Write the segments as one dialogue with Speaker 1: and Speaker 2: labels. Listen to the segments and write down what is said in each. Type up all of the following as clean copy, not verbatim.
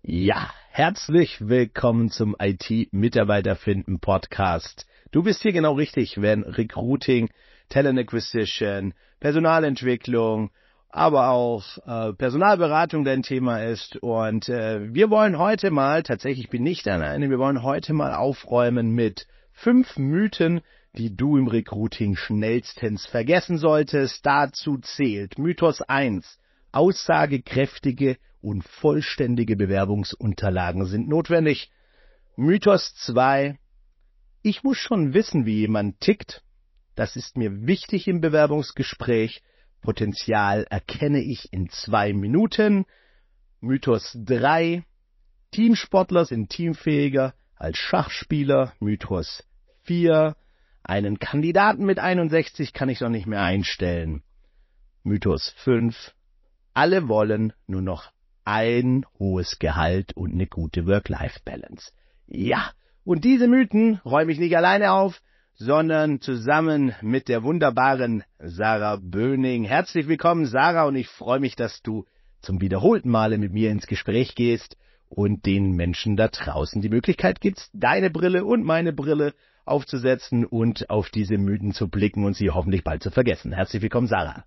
Speaker 1: Ja, herzlich willkommen zum IT-Mitarbeiter finden Podcast. Du bist hier genau richtig, wenn Recruiting, Talent Acquisition, Personalentwicklung, aber auch Personalberatung dein Thema ist. Und wir wollen heute mal, tatsächlich bin ich alleine, wir wollen heute mal aufräumen mit 5 Mythen, die du im Recruiting schnellstens vergessen solltest. Dazu zählt Mythos 1, aussagekräftige und vollständige Bewerbungsunterlagen sind notwendig. Mythos 2, ich muss schon wissen, wie jemand tickt. Das ist mir wichtig im Bewerbungsgespräch. Potenzial erkenne ich in 2 Minuten. Mythos 3, Teamsportler sind teamfähiger als Schachspieler. Mythos 4, einen Kandidaten mit 61 kann ich doch nicht mehr einstellen. Mythos 5, alle wollen nur noch ein hohes Gehalt und eine gute Work-Life-Balance. Ja, und diese Mythen räume ich nicht alleine auf, sondern zusammen mit der wunderbaren Sarah Böning. Herzlich willkommen, Sarah, und ich freue mich, dass du zum wiederholten Male mit mir ins Gespräch gehst und den Menschen da draußen die Möglichkeit gibst, deine Brille und meine Brille aufzusetzen und auf diese Mythen zu blicken und sie hoffentlich bald zu vergessen. Herzlich willkommen, Sarah.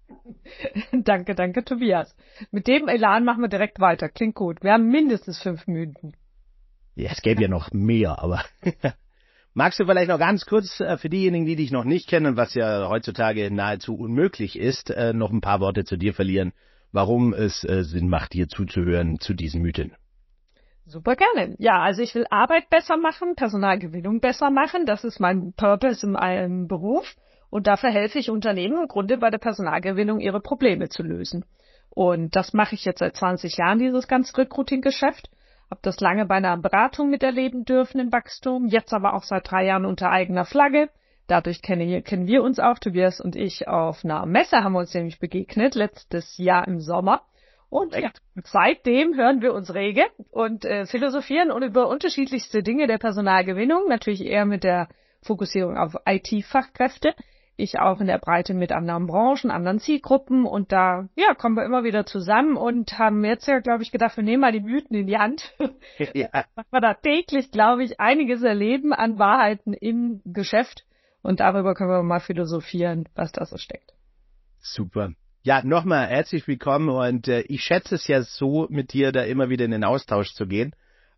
Speaker 2: Danke, Tobias. Mit dem Elan machen wir direkt weiter. Klingt gut. Wir haben mindestens 5 Mythen.
Speaker 1: Ja, es gäbe ja noch mehr, aber magst du vielleicht noch ganz kurz für diejenigen, die dich noch nicht kennen, was ja heutzutage nahezu unmöglich ist, noch ein paar Worte zu dir verlieren, warum es Sinn macht, dir zuzuhören zu diesen Mythen?
Speaker 2: Super gerne. Ja, also ich will Arbeit besser machen, Personalgewinnung besser machen. Das ist mein Purpose in meinem Beruf. Und dafür helfe ich Unternehmen im Grunde bei der Personalgewinnung, ihre Probleme zu lösen. Und das mache ich jetzt seit 20 Jahren, dieses ganze Recruiting-Geschäft. Habe das lange bei einer Beratung miterleben dürfen im Wachstum, jetzt aber auch seit 3 Jahren unter eigener Flagge. Dadurch kennen wir uns auch, Tobias und ich, auf einer Messe haben wir uns nämlich begegnet, letztes Jahr im Sommer. Und ja, seitdem hören wir uns rege und philosophieren und über unterschiedlichste Dinge der Personalgewinnung, natürlich eher mit der Fokussierung auf IT-Fachkräfte. Ich auch in der Breite mit anderen Branchen, anderen Zielgruppen, und da kommen wir immer wieder zusammen und haben jetzt glaube ich, gedacht, wir nehmen mal die Mythen in die Hand. Ja. Machen wir da täglich, glaube ich, einiges erleben an Wahrheiten im Geschäft, und darüber können wir mal philosophieren, was da so steckt.
Speaker 1: Super. Ja, nochmal herzlich willkommen, und ich schätze es ja so, mit dir da immer wieder in den Austausch zu gehen,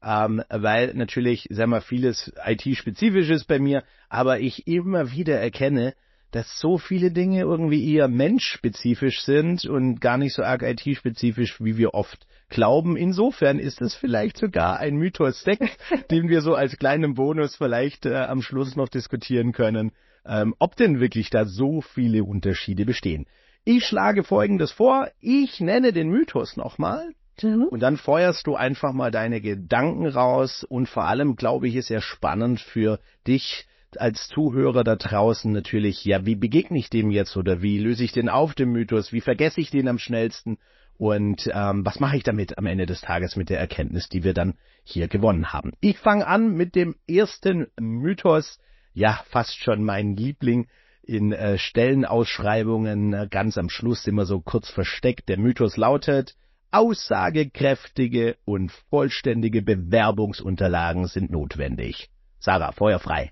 Speaker 1: weil natürlich, vieles IT-spezifisch ist bei mir, aber ich immer wieder erkenne, dass so viele Dinge irgendwie eher menschspezifisch sind und gar nicht so arg IT-spezifisch, wie wir oft glauben. Insofern ist es vielleicht sogar ein Mythos 6, den wir so als kleinen Bonus vielleicht am Schluss noch diskutieren können, ob denn wirklich da so viele Unterschiede bestehen. Ich schlage Folgendes vor, ich nenne den Mythos nochmal und dann feuerst du einfach mal deine Gedanken raus, und vor allem, glaube ich, ist ja spannend für dich als Zuhörer da draußen natürlich, ja, wie begegne ich dem jetzt oder wie löse ich den auf, den Mythos, wie vergesse ich den am schnellsten und was mache ich damit am Ende des Tages mit der Erkenntnis, die wir dann hier gewonnen haben. Ich fange an mit dem ersten Mythos, ja, fast schon mein Liebling in Stellenausschreibungen, ganz am Schluss immer so kurz versteckt. Der Mythos lautet, aussagekräftige und vollständige Bewerbungsunterlagen sind notwendig. Sarah, Feuer frei.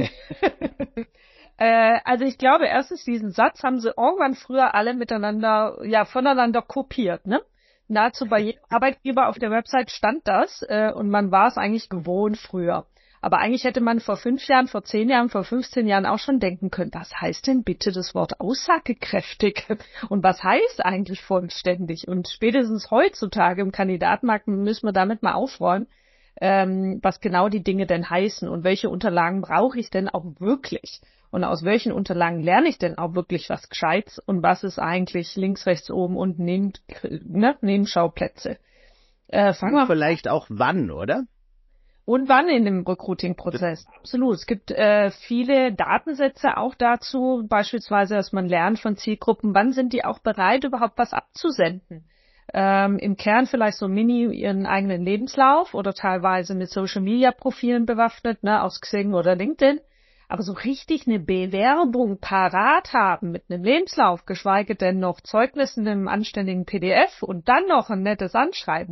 Speaker 2: Also ich glaube, erstens, diesen Satz haben sie irgendwann früher alle miteinander, voneinander kopiert, ne? Nahezu bei jedem Arbeitgeber auf der Website stand das, und man war es eigentlich gewohnt früher. Aber eigentlich hätte man vor 5 Jahren, vor 10 Jahren, vor 15 Jahren auch schon denken können, was heißt denn bitte das Wort aussagekräftig? Und was heißt eigentlich vollständig? Und spätestens heutzutage im Kandidatenmarkt müssen wir damit mal aufräumen, was genau die Dinge denn heißen und welche Unterlagen brauche ich denn auch wirklich? Und aus welchen Unterlagen lerne ich denn auch wirklich was Gescheites? Und was ist eigentlich links, rechts, oben, unten, Nebenschauplätze?
Speaker 1: Fangen wir vielleicht auch wann, oder?
Speaker 2: Und wann in dem Recruiting-Prozess? Absolut. Es gibt viele Datensätze auch dazu, beispielsweise, dass man lernt von Zielgruppen, wann sind die auch bereit, überhaupt was abzusenden. Im Kern vielleicht so ihren eigenen Lebenslauf oder teilweise mit Social-Media-Profilen bewaffnet, aus Xing oder LinkedIn. Aber so richtig eine Bewerbung parat haben mit einem Lebenslauf, geschweige denn noch Zeugnissen im anständigen PDF und dann noch ein nettes Anschreiben,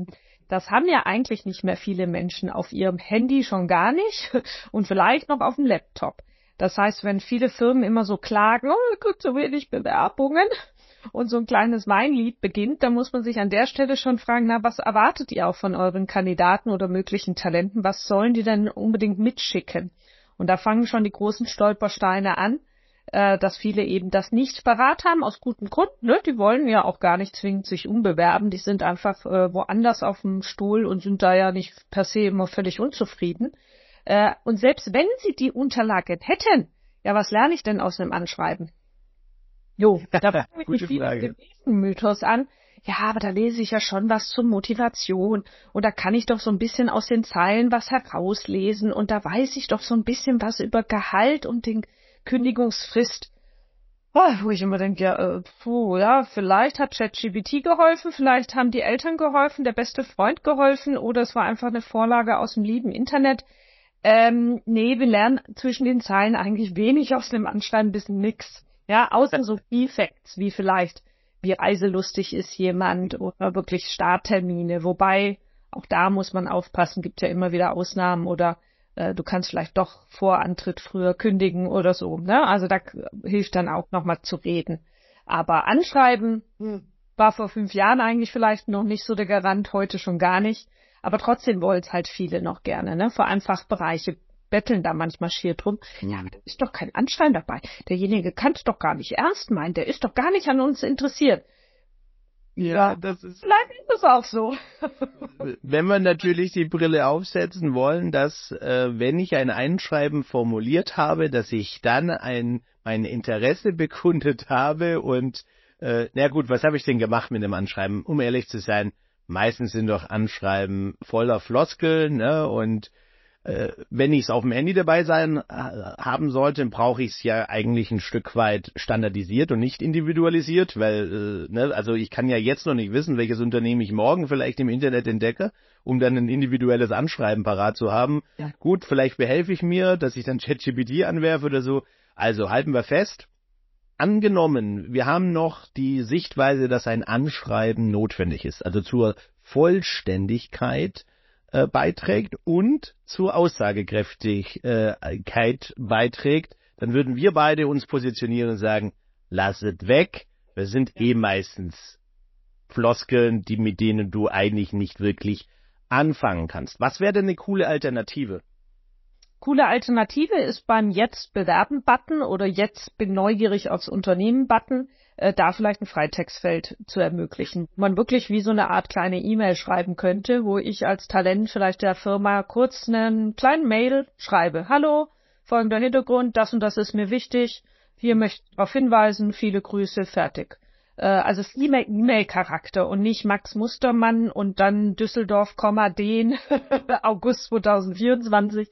Speaker 2: Das haben ja eigentlich nicht mehr viele Menschen auf ihrem Handy, schon gar nicht und vielleicht noch auf dem Laptop. Das heißt, wenn viele Firmen immer so klagen, oh, es gibt so wenig Bewerbungen und so ein kleines Weinlied beginnt, dann muss man sich an der Stelle schon fragen, na, was erwartet ihr auch von euren Kandidaten oder möglichen Talenten? Was sollen die denn unbedingt mitschicken? Und da fangen schon die großen Stolpersteine an, dass viele eben das nicht parat haben, aus gutem Grund. Ne? Die wollen ja auch gar nicht zwingend sich umbewerben. Die sind einfach woanders auf dem Stuhl und sind da ja nicht per se immer völlig unzufrieden. Und selbst wenn sie die Unterlagen hätten, ja, was lerne ich denn aus einem Anschreiben? Jo, da fange ich mich viel mit dem nächsten Mythos an. Ja, aber da lese ich ja schon was zur Motivation und da kann ich doch so ein bisschen aus den Zeilen was herauslesen und da weiß ich doch so ein bisschen was über Gehalt und den Kündigungsfrist. Wo ich immer denke, ja, vielleicht hat ChatGPT geholfen, vielleicht haben die Eltern geholfen, der beste Freund geholfen oder es war einfach eine Vorlage aus dem lieben Internet. Nee, wir lernen zwischen den Zeilen eigentlich wenig aus dem Anschreiben bis nix. Ja, außer so Key Facts, wie vielleicht, wie reiselustig ist jemand oder wirklich Starttermine. Wobei, auch da muss man aufpassen, gibt ja immer wieder Ausnahmen oder du kannst vielleicht doch vor Antritt früher kündigen oder so. Ne? Also da hilft dann auch nochmal zu reden. Aber Anschreiben war vor 5 Jahren eigentlich vielleicht noch nicht so der Garant, heute schon gar nicht. Aber trotzdem wollen es halt viele noch gerne. Ne? Vor allem Fachbereiche betteln da manchmal schier drum. Ja, aber da ist doch kein Anschreiben dabei. Derjenige kann es doch gar nicht ernst meinen. Der ist doch gar nicht an uns interessiert.
Speaker 1: Ja, das ist...
Speaker 2: Vielleicht ist es auch so.
Speaker 1: Wenn wir natürlich die Brille aufsetzen wollen, dass, wenn ich ein Einschreiben formuliert habe, dass ich dann mein Interesse bekundet habe und, na gut, was habe ich denn gemacht mit dem Anschreiben? Um ehrlich zu sein, meistens sind doch Anschreiben voller Floskeln, ne, und wenn ich es auf dem Handy dabei haben sollte, brauche ich es ja eigentlich ein Stück weit standardisiert und nicht individualisiert, weil, also ich kann ja jetzt noch nicht wissen, welches Unternehmen ich morgen vielleicht im Internet entdecke, um dann ein individuelles Anschreiben parat zu haben. Ja. Gut, vielleicht behelfe ich mir, dass ich dann ChatGPT anwerfe oder so. Also halten wir fest. Angenommen, wir haben noch die Sichtweise, dass ein Anschreiben notwendig ist, also zur Vollständigkeit beiträgt und zur Aussagekräftigkeit beiträgt, dann würden wir beide uns positionieren und sagen, lasset weg, wir sind meistens Floskeln, mit denen du eigentlich nicht wirklich anfangen kannst. Was wäre denn eine coole Alternative?
Speaker 2: Coole Alternative ist beim Jetzt-Bewerben-Button oder Jetzt-bin-neugierig-aufs-Unternehmen-Button da vielleicht ein Freitextfeld zu ermöglichen. Man wirklich wie so eine Art kleine E-Mail schreiben könnte, wo ich als Talent vielleicht der Firma kurz einen kleinen Mail schreibe. Hallo, folgender Hintergrund, das und das ist mir wichtig. Hier möchte ich darauf hinweisen, viele Grüße, fertig. Also E-Mail-Charakter und nicht Max Mustermann und dann Düsseldorf, den August 2024.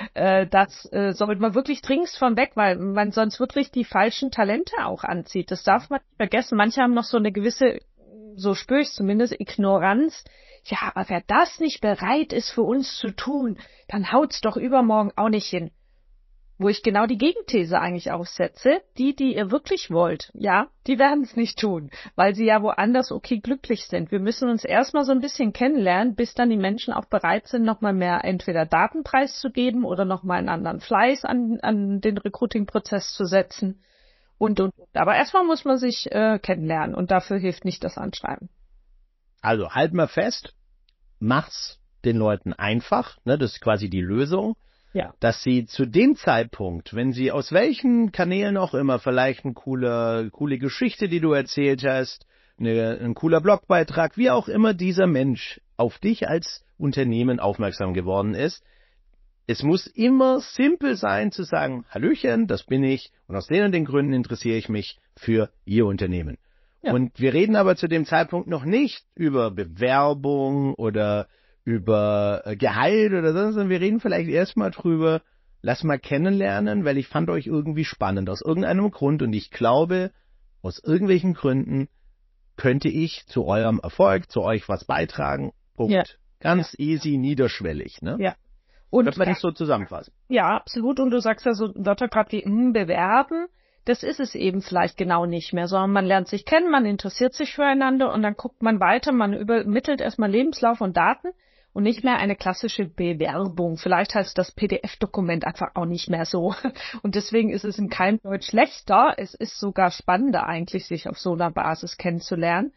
Speaker 2: Das sollte man wirklich dringend von weg, weil man sonst wirklich die falschen Talente auch anzieht. Das darf man nicht vergessen. Manche haben noch so eine gewisse, so spüre ich zumindest, Ignoranz. Ja, aber wer das nicht bereit ist für uns zu tun, dann haut's doch übermorgen auch nicht hin. Wo ich genau die Gegenthese eigentlich aufsetze, die ihr wirklich wollt, ja, die werden es nicht tun, weil sie ja woanders okay glücklich sind. Wir müssen uns erstmal so ein bisschen kennenlernen, bis dann die Menschen auch bereit sind, nochmal mehr entweder Daten preiszugeben oder nochmal einen anderen Fleiß an den Recruiting-Prozess zu setzen. Und. Aber erstmal muss man sich kennenlernen und dafür hilft nicht das Anschreiben.
Speaker 1: Also halt mal fest, mach's den Leuten einfach, ne, das ist quasi die Lösung. Ja. Dass sie zu dem Zeitpunkt, wenn sie aus welchen Kanälen auch immer, vielleicht eine coole Geschichte, die du erzählt hast, ein cooler Blogbeitrag, wie auch immer dieser Mensch auf dich als Unternehmen aufmerksam geworden ist, es muss immer simpel sein zu sagen, Hallöchen, das bin ich und aus den und den Gründen interessiere ich mich für Ihr Unternehmen. Ja. Und wir reden aber zu dem Zeitpunkt noch nicht über Bewerbung oder über Gehalt oder sonst, wir reden vielleicht erstmal drüber, lass mal kennenlernen, weil ich fand euch irgendwie spannend, aus irgendeinem Grund und ich glaube, aus irgendwelchen Gründen könnte ich zu eurem Erfolg, zu euch was beitragen. Punkt. Ja. Ganz easy, niederschwellig, ne?
Speaker 2: Ja.
Speaker 1: Und kann man das so zusammenfassen?
Speaker 2: Ja, absolut. Und du sagst ja so Wörter gerade wie bewerben. das ist es eben vielleicht genau nicht mehr, sondern man lernt sich kennen, man interessiert sich füreinander und dann guckt man weiter, man übermittelt erstmal Lebenslauf und Daten und nicht mehr eine klassische Bewerbung. Vielleicht heißt das PDF-Dokument einfach auch nicht mehr so. Und deswegen ist es in keinem Deutsch schlechter. Es ist sogar spannender eigentlich, sich auf so einer Basis kennenzulernen.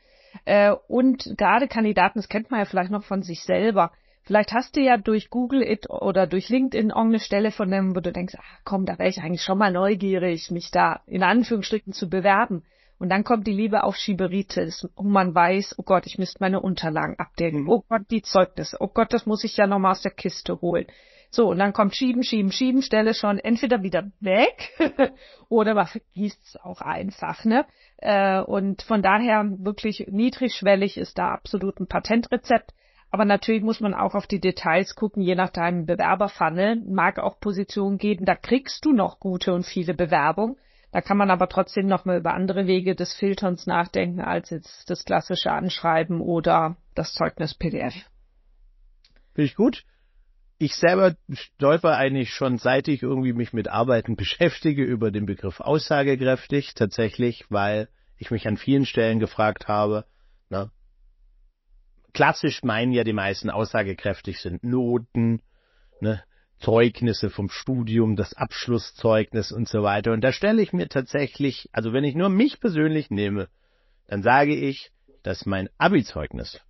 Speaker 2: Und gerade Kandidaten, das kennt man ja vielleicht noch von sich selber. Vielleicht hast du ja durch Google It oder durch LinkedIn irgendeine Stelle von dem, wo du denkst, komm, da wäre ich eigentlich schon mal neugierig, mich da in Anführungsstrichen zu bewerben. Und dann kommt die Liebe auf Schieberitis und man weiß, oh Gott, ich müsste meine Unterlagen updaten. Oh Gott, die Zeugnisse. Oh Gott, das muss ich ja nochmal aus der Kiste holen. So, und dann kommt Schieben, Stelle schon entweder wieder weg oder man vergisst es auch einfach, ne? Und von daher wirklich niedrigschwellig ist da absolut ein Patentrezept. Aber natürlich muss man auch auf die Details gucken, je nach deinem Bewerberfunnel. Mag auch Positionen geben, da kriegst du noch gute und viele Bewerbungen. Da kann man aber trotzdem noch mal über andere Wege des Filterns nachdenken, als jetzt das klassische Anschreiben oder das Zeugnis PDF.
Speaker 1: Finde ich gut. Ich selber stolper eigentlich schon, seit ich irgendwie mich mit Arbeiten beschäftige, über den Begriff aussagekräftig, tatsächlich, weil ich mich an vielen Stellen gefragt habe, na, klassisch meinen ja die meisten aussagekräftig sind Noten, ne, Zeugnisse vom Studium, das Abschlusszeugnis und so weiter. Und da stelle ich mir tatsächlich, also wenn ich nur mich persönlich nehme, dann sage ich, dass mein Abi-Zeugnis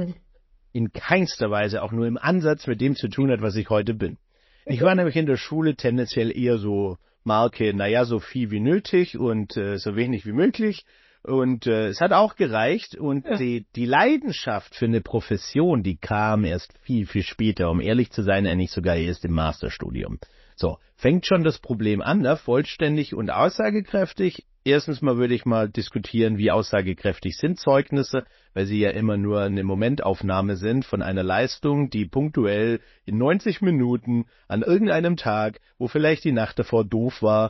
Speaker 1: in keinster Weise auch nur im Ansatz mit dem zu tun hat, was ich heute bin. Ich war nämlich in der Schule tendenziell eher so Marke, so viel wie nötig und so wenig wie möglich. Und es hat auch gereicht. Und die Leidenschaft für eine Profession, die kam erst viel, viel später. Um ehrlich zu sein, eigentlich sogar erst im Masterstudium. So, fängt schon das Problem an, ne? Vollständig und aussagekräftig. Erstens mal würde ich mal diskutieren, wie aussagekräftig sind Zeugnisse, weil sie ja immer nur eine Momentaufnahme sind von einer Leistung, die punktuell in 90 Minuten an irgendeinem Tag, wo vielleicht die Nacht davor doof war,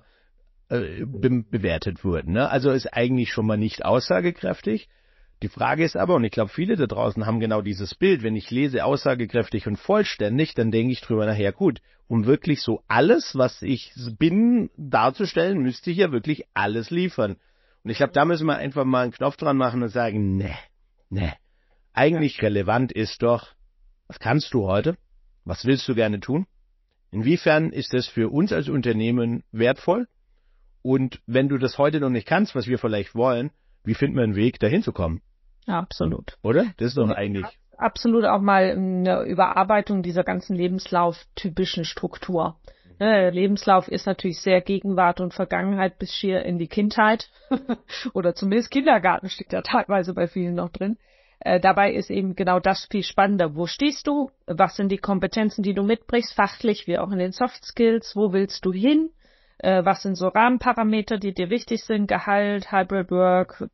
Speaker 1: bewertet wurden. Ne? Also ist eigentlich schon mal nicht aussagekräftig. Die Frage ist aber, und ich glaube, viele da draußen haben genau dieses Bild, wenn ich lese aussagekräftig und vollständig, dann denke ich drüber nachher, gut, um wirklich so alles, was ich bin, darzustellen, müsste ich ja wirklich alles liefern. Und ich glaube, da müssen wir einfach mal einen Knopf dran machen und sagen, nee. Eigentlich relevant ist doch, was kannst du heute? Was willst du gerne tun? Inwiefern ist das für uns als Unternehmen wertvoll? Und wenn du das heute noch nicht kannst, was wir vielleicht wollen, wie finden wir einen Weg, dahin zu kommen?
Speaker 2: Ja, absolut.
Speaker 1: Oder? Das ist doch eigentlich...
Speaker 2: Absolut auch mal eine Überarbeitung dieser ganzen Lebenslauf-typischen Struktur. Lebenslauf ist natürlich sehr Gegenwart und Vergangenheit bis schier in die Kindheit. Oder zumindest Kindergarten steckt ja teilweise bei vielen noch drin. Dabei ist eben genau das viel spannender. Wo stehst du? Was sind die Kompetenzen, die du mitbringst, fachlich wie auch in den Soft Skills? Wo willst du hin? Was sind so Rahmenparameter, die dir wichtig sind? Gehalt, Hybrid Work,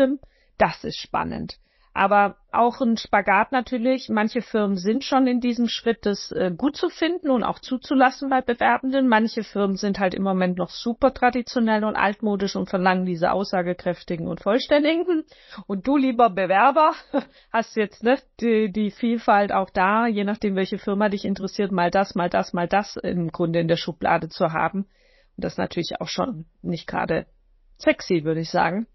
Speaker 2: Das ist spannend. Aber auch ein Spagat natürlich. Manche Firmen sind schon in diesem Schritt, das gut zu finden und auch zuzulassen bei Bewerbenden. Manche Firmen sind halt im Moment noch super traditionell und altmodisch und verlangen diese aussagekräftigen und vollständigen. Und du, lieber Bewerber, hast jetzt die Vielfalt auch da, je nachdem, welche Firma dich interessiert, mal das im Grunde in der Schublade zu haben. Und das ist natürlich auch schon nicht gerade sexy, würde ich sagen.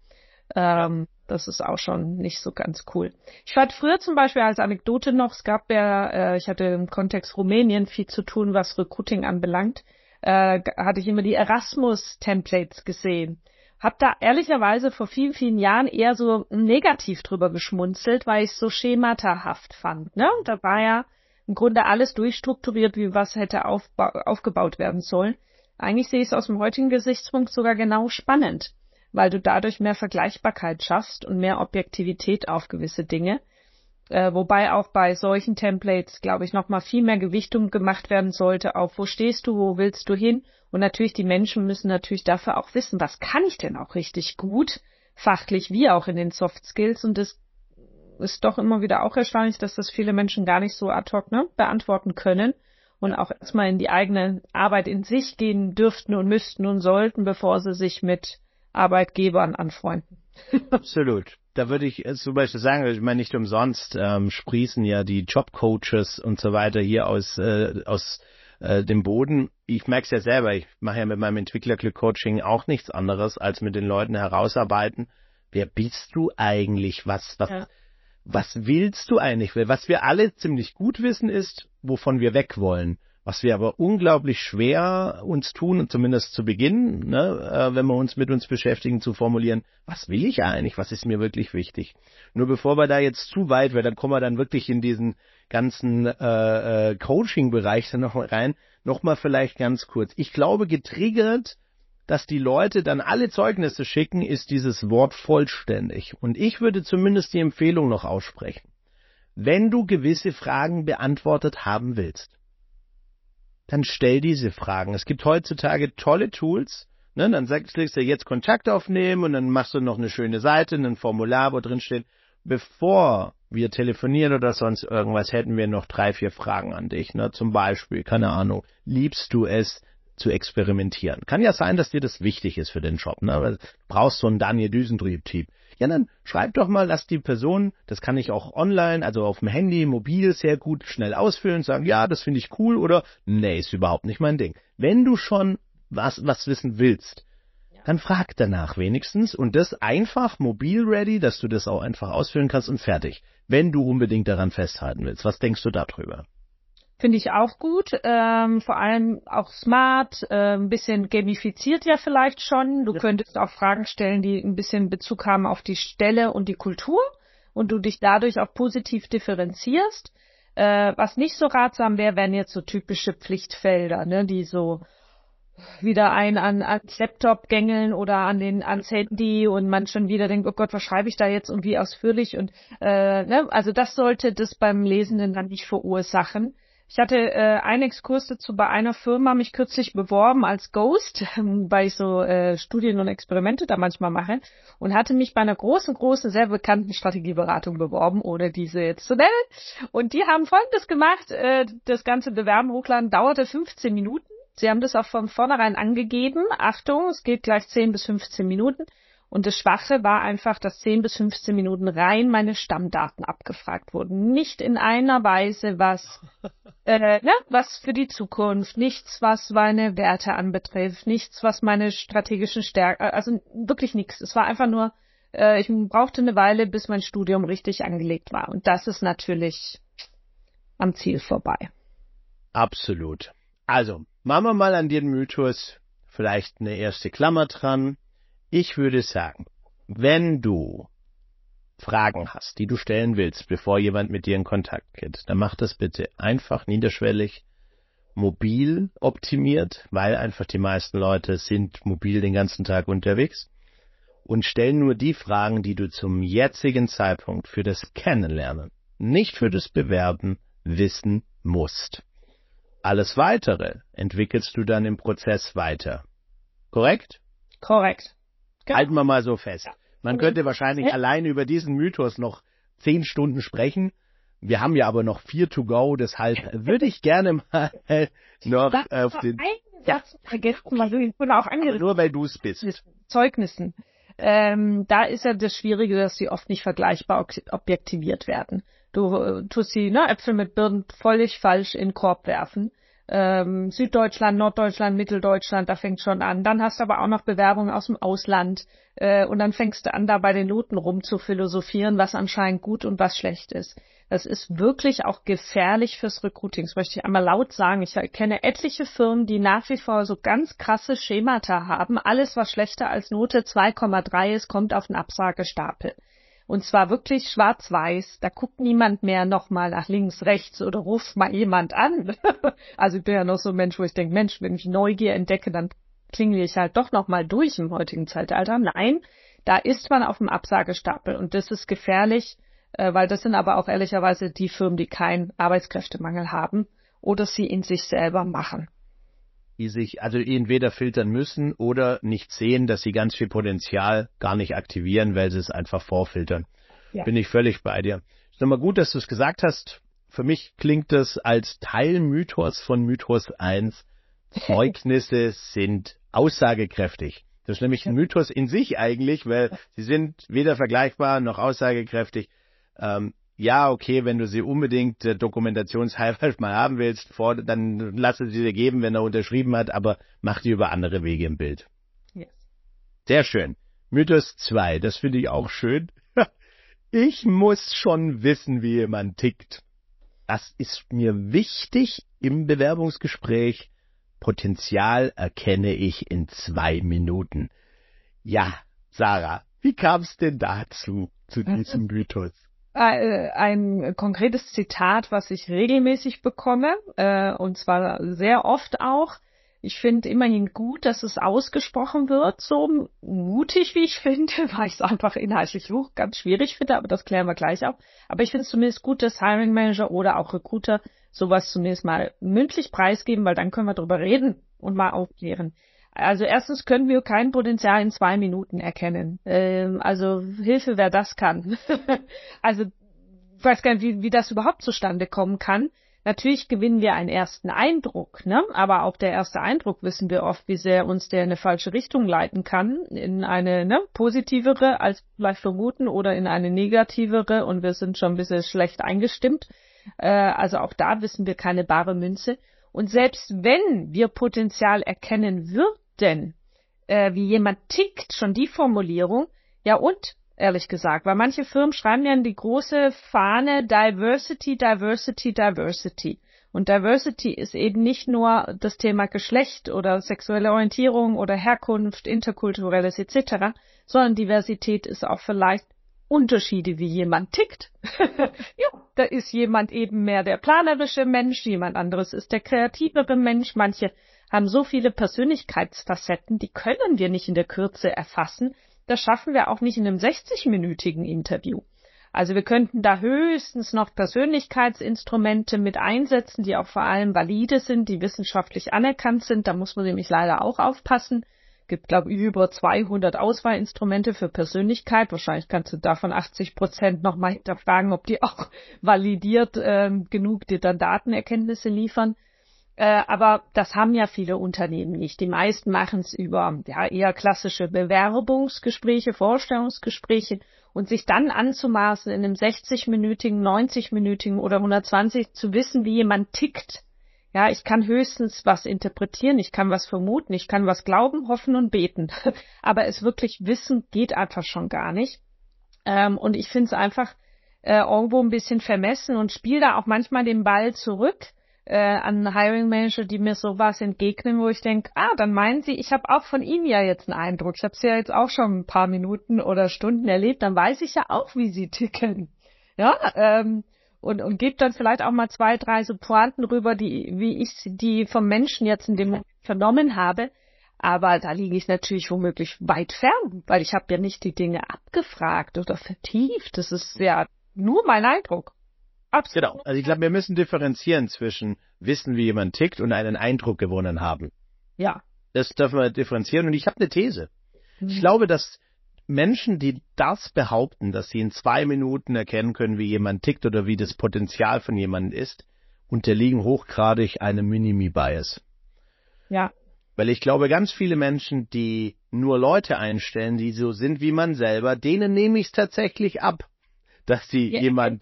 Speaker 2: Das ist auch schon nicht so ganz cool. Ich fand früher zum Beispiel als Anekdote noch, es gab ja, ich hatte im Kontext Rumänien viel zu tun, was Recruiting anbelangt, hatte ich immer die Erasmus-Templates gesehen. Hab da ehrlicherweise vor vielen, vielen Jahren eher so negativ drüber geschmunzelt, weil ich es so schematahaft fand. Ne? Und da war ja im Grunde alles durchstrukturiert, wie was hätte aufgebaut werden sollen. Eigentlich sehe ich es aus dem heutigen Gesichtspunkt sogar genau spannend, weil du dadurch mehr Vergleichbarkeit schaffst und mehr Objektivität auf gewisse Dinge. Wobei auch bei solchen Templates, glaube ich, nochmal viel mehr Gewichtung gemacht werden sollte auf, wo stehst du, wo willst du hin? Und natürlich, die Menschen müssen natürlich dafür auch wissen, was kann ich denn auch richtig gut, fachlich wie auch in den Soft Skills. Und das ist doch immer wieder auch erstaunlich, dass das viele Menschen gar nicht so ad hoc beantworten können. Und auch erstmal in die eigene Arbeit in sich gehen dürften und müssten und sollten, bevor sie sich mit Arbeitgebern anfreunden.
Speaker 1: Absolut. Da würde ich zum Beispiel sagen, ich meine, nicht umsonst sprießen ja die Jobcoaches und so weiter hier aus den Boden. Ich merke es ja selber, ich mache ja mit meinem Entwicklerglück-Coaching auch nichts anderes, als mit den Leuten herausarbeiten. Wer bist du eigentlich? Was willst du eigentlich? Weil was wir alle ziemlich gut wissen ist, wovon wir weg wollen. Was wir aber unglaublich schwer uns tun, und zumindest zu Beginn, wenn wir uns mit uns beschäftigen, zu formulieren, was will ich eigentlich? Was ist mir wirklich wichtig? Nur bevor wir da jetzt zu weit, weil dann kommen wir dann wirklich in diesen ganzen Coaching-Bereich dann noch rein, nochmal vielleicht ganz kurz. Ich glaube, getriggert, dass die Leute dann alle Zeugnisse schicken, ist dieses Wort vollständig. Und ich würde zumindest die Empfehlung noch aussprechen. Wenn du gewisse Fragen beantwortet haben willst, dann stell diese Fragen. Es gibt heutzutage tolle Tools, ne? Dann klickst du jetzt Kontakt aufnehmen und dann machst du noch eine schöne Seite, ein Formular, wo drin steht, bevor wir telefonieren oder sonst irgendwas, hätten wir noch 3, 4 Fragen an dich. Ne? Zum Beispiel, keine Ahnung, liebst du es zu experimentieren? Kann ja sein, dass dir das wichtig ist für den Job. Ne? Aber du brauchst so einen Daniel Düsentrieb-Typ. Ja, dann schreib doch mal, dass die Person, das kann ich auch online, also auf dem Handy, mobil sehr gut schnell ausfüllen, sagen, ja, das finde ich cool oder nee, ist überhaupt nicht mein Ding. Wenn du schon was wissen willst, dann frag danach wenigstens und das einfach mobil ready, dass du das auch einfach ausfüllen kannst und fertig. Wenn du unbedingt daran festhalten willst. Was denkst du darüber?
Speaker 2: Finde ich auch gut, vor allem auch smart, ein bisschen gamifiziert ja vielleicht schon. Du könntest auch Fragen stellen, die ein bisschen Bezug haben auf die Stelle und die Kultur und du dich dadurch auch positiv differenzierst. Was nicht so ratsam wäre, wären jetzt so typische Pflichtfelder, ne, die so wieder ans Laptop gängeln oder ans Handy und man schon wieder denkt, oh Gott, was schreibe ich da jetzt und wie ausführlich und also das sollte das beim Lesenden dann nicht verursachen. Ich hatte einen Exkurs dazu bei einer Firma mich kürzlich beworben als Ghost, weil ich so Studien und Experimente da manchmal mache und hatte mich bei einer großen, sehr bekannten Strategieberatung beworben, ohne diese jetzt zu nennen. Und die haben Folgendes gemacht, das ganze Bewerben hochladen dauerte 15 Minuten. Sie haben das auch von vornherein angegeben. Achtung, es geht gleich 10 bis 15 Minuten. Und das Schwache war einfach, dass 10 bis 15 Minuten rein meine Stammdaten abgefragt wurden. Nicht in einer Weise, was für die Zukunft, nichts, was meine Werte anbetrifft, nichts, was meine strategischen Stärken, also wirklich nichts. Es war einfach nur, ich brauchte eine Weile, bis mein Studium richtig angelegt war. Und das ist natürlich am Ziel vorbei.
Speaker 1: Absolut. Also, machen wir mal an den Mythos vielleicht eine erste Klammer dran. Ich würde sagen, wenn du Fragen hast, die du stellen willst, bevor jemand mit dir in Kontakt geht, dann mach das bitte einfach niederschwellig, mobil optimiert, weil einfach die meisten Leute sind mobil den ganzen Tag unterwegs und stell nur die Fragen, die du zum jetzigen Zeitpunkt für das Kennenlernen, nicht für das Bewerben, wissen musst. Alles Weitere entwickelst du dann im Prozess weiter. Korrekt?
Speaker 2: Korrekt. Genau.
Speaker 1: Halten wir mal so fest. Man könnte wahrscheinlich alleine über diesen Mythos noch 10 Stunden sprechen. Wir haben ja aber noch 4 to go, deshalb würde ich gerne mal noch auf den...
Speaker 2: Satz vergessen, weil du ihn vorhin auch angerissen hast.
Speaker 1: Nur weil du es bist.
Speaker 2: Zeugnissen. Da ist ja das Schwierige, dass sie oft nicht vergleichbar objektiviert werden. Du tust die Äpfel mit Birnen völlig falsch in den Korb werfen. Süddeutschland, Norddeutschland, Mitteldeutschland, da fängt schon an. Dann hast du aber auch noch Bewerbungen aus dem Ausland und dann fängst du an, da bei den Noten rum zu philosophieren, was anscheinend gut und was schlecht ist. Das ist wirklich auch gefährlich fürs Recruiting. Das möchte ich einmal laut sagen. Ich kenne etliche Firmen, die nach wie vor so ganz krasse Schemata haben. Alles, was schlechter als Note 2,3 ist, kommt auf den Absagestapel. Und zwar wirklich schwarz-weiß. Da guckt niemand mehr nochmal nach links, rechts oder ruft mal jemand an. Also ich bin ja noch so ein Mensch, wo ich denke, Mensch, wenn ich Neugier entdecke, dann klingel ich halt doch nochmal durch im heutigen Zeitalter. Nein, da ist man auf dem Absagestapel. Und das ist gefährlich, weil das sind aber auch ehrlicherweise die Firmen, die keinen Arbeitskräftemangel haben oder sie in sich selber machen.
Speaker 1: Die sich also entweder filtern müssen oder nicht sehen, dass sie ganz viel Potenzial gar nicht aktivieren, weil sie es einfach vorfiltern. Ja. Bin ich völlig bei dir. Ist nochmal gut, dass du es gesagt hast. Für mich klingt das als Teilmythos von Mythos 1. Zeugnisse sind aussagekräftig. Das ist nämlich ein Mythos in sich eigentlich, weil sie sind weder vergleichbar noch aussagekräftig. ja, okay, wenn du sie unbedingt dokumentationshalber mal haben willst, dann lass sie dir geben, wenn er unterschrieben hat, aber mach die über andere Wege im Bild.
Speaker 2: Yes.
Speaker 1: Sehr schön. Mythos 2, das finde ich auch schön. Ich muss schon wissen, wie jemand tickt. Das ist mir wichtig im Bewerbungsgespräch. Potenzial erkenne ich in 2 Minuten. Ja, Sarah, wie kam es denn dazu, zu diesem Mythos?
Speaker 2: Ein konkretes Zitat, was ich regelmäßig bekomme, und zwar sehr oft auch. Ich finde immerhin gut, dass es ausgesprochen wird, so mutig, wie ich finde, weil ich es einfach inhaltlich ganz schwierig finde, aber das klären wir gleich auf. Aber ich finde es zumindest gut, dass Hiring Manager oder auch Recruiter sowas zunächst mal mündlich preisgeben, weil dann können wir drüber reden und mal aufklären. Also erstens können wir kein Potenzial in 2 Minuten erkennen. Also Hilfe, wer das kann. Also ich weiß gar nicht, wie das überhaupt zustande kommen kann. Natürlich gewinnen wir einen ersten Eindruck, ne? Aber auch der erste Eindruck wissen wir oft, wie sehr uns der in eine falsche Richtung leiten kann, in eine positivere als vielleicht vermuten oder in eine negativere und wir sind schon ein bisschen schlecht eingestimmt. Also auch da wissen wir keine bare Münze. Und selbst wenn wir Potenzial erkennen würden, wie jemand tickt, schon die Formulierung, ja und, ehrlich gesagt, weil manche Firmen schreiben ja in die große Fahne Diversity, Diversity, Diversity. Und Diversity ist eben nicht nur das Thema Geschlecht oder sexuelle Orientierung oder Herkunft, interkulturelles etc., sondern Diversität ist auch vielleicht Unterschiede, wie jemand tickt. Ja, da ist jemand eben mehr der planerische Mensch, jemand anderes ist der kreativere Mensch. Manche haben so viele Persönlichkeitsfacetten, die können wir nicht in der Kürze erfassen. Das schaffen wir auch nicht in einem 60-minütigen Interview. Also wir könnten da höchstens noch Persönlichkeitsinstrumente mit einsetzen, die auch vor allem valide sind, die wissenschaftlich anerkannt sind. Da muss man nämlich leider auch aufpassen. Gibt, glaube ich, über 200 Auswahlinstrumente für Persönlichkeit. Wahrscheinlich kannst du davon 80% nochmal hinterfragen, ob die auch validiert genug dir dann Datenerkenntnisse liefern. Aber das haben ja viele Unternehmen nicht. Die meisten machen es über eher klassische Bewerbungsgespräche, Vorstellungsgespräche und sich dann anzumaßen, in einem 60-minütigen, 90-minütigen oder 120 zu wissen, wie jemand tickt. Ja, ich kann höchstens was interpretieren, ich kann was vermuten, ich kann was glauben, hoffen und beten. Aber es wirklich wissen geht einfach schon gar nicht. Und ich finde es einfach irgendwo ein bisschen vermessen und spiele da auch manchmal den Ball zurück an Hiring Manager, die mir sowas entgegnen, wo ich denke, dann meinen Sie, ich habe auch von Ihnen ja jetzt einen Eindruck. Ich habe es ja jetzt auch schon ein paar Minuten oder Stunden erlebt, dann weiß ich ja auch, wie Sie ticken. Ja, und gebe dann vielleicht auch mal 2, 3 so Pointen rüber, wie ich die vom Menschen jetzt in dem Moment vernommen habe. Aber da liege ich natürlich womöglich weit fern, weil ich habe ja nicht die Dinge abgefragt oder vertieft. Das ist ja nur mein Eindruck. Absolut.
Speaker 1: Genau. Also ich glaube, wir müssen differenzieren zwischen wissen, wie jemand tickt und einen Eindruck gewonnen haben.
Speaker 2: Ja.
Speaker 1: Das dürfen wir differenzieren. Und ich habe eine These. Ich glaube, dass Menschen, die das behaupten, dass sie in 2 Minuten erkennen können, wie jemand tickt oder wie das Potenzial von jemandem ist, unterliegen hochgradig einem Minimi-Bias.
Speaker 2: Ja.
Speaker 1: Weil ich glaube, ganz viele Menschen, die nur Leute einstellen, die so sind wie man selber, denen nehme ich es tatsächlich ab, dass sie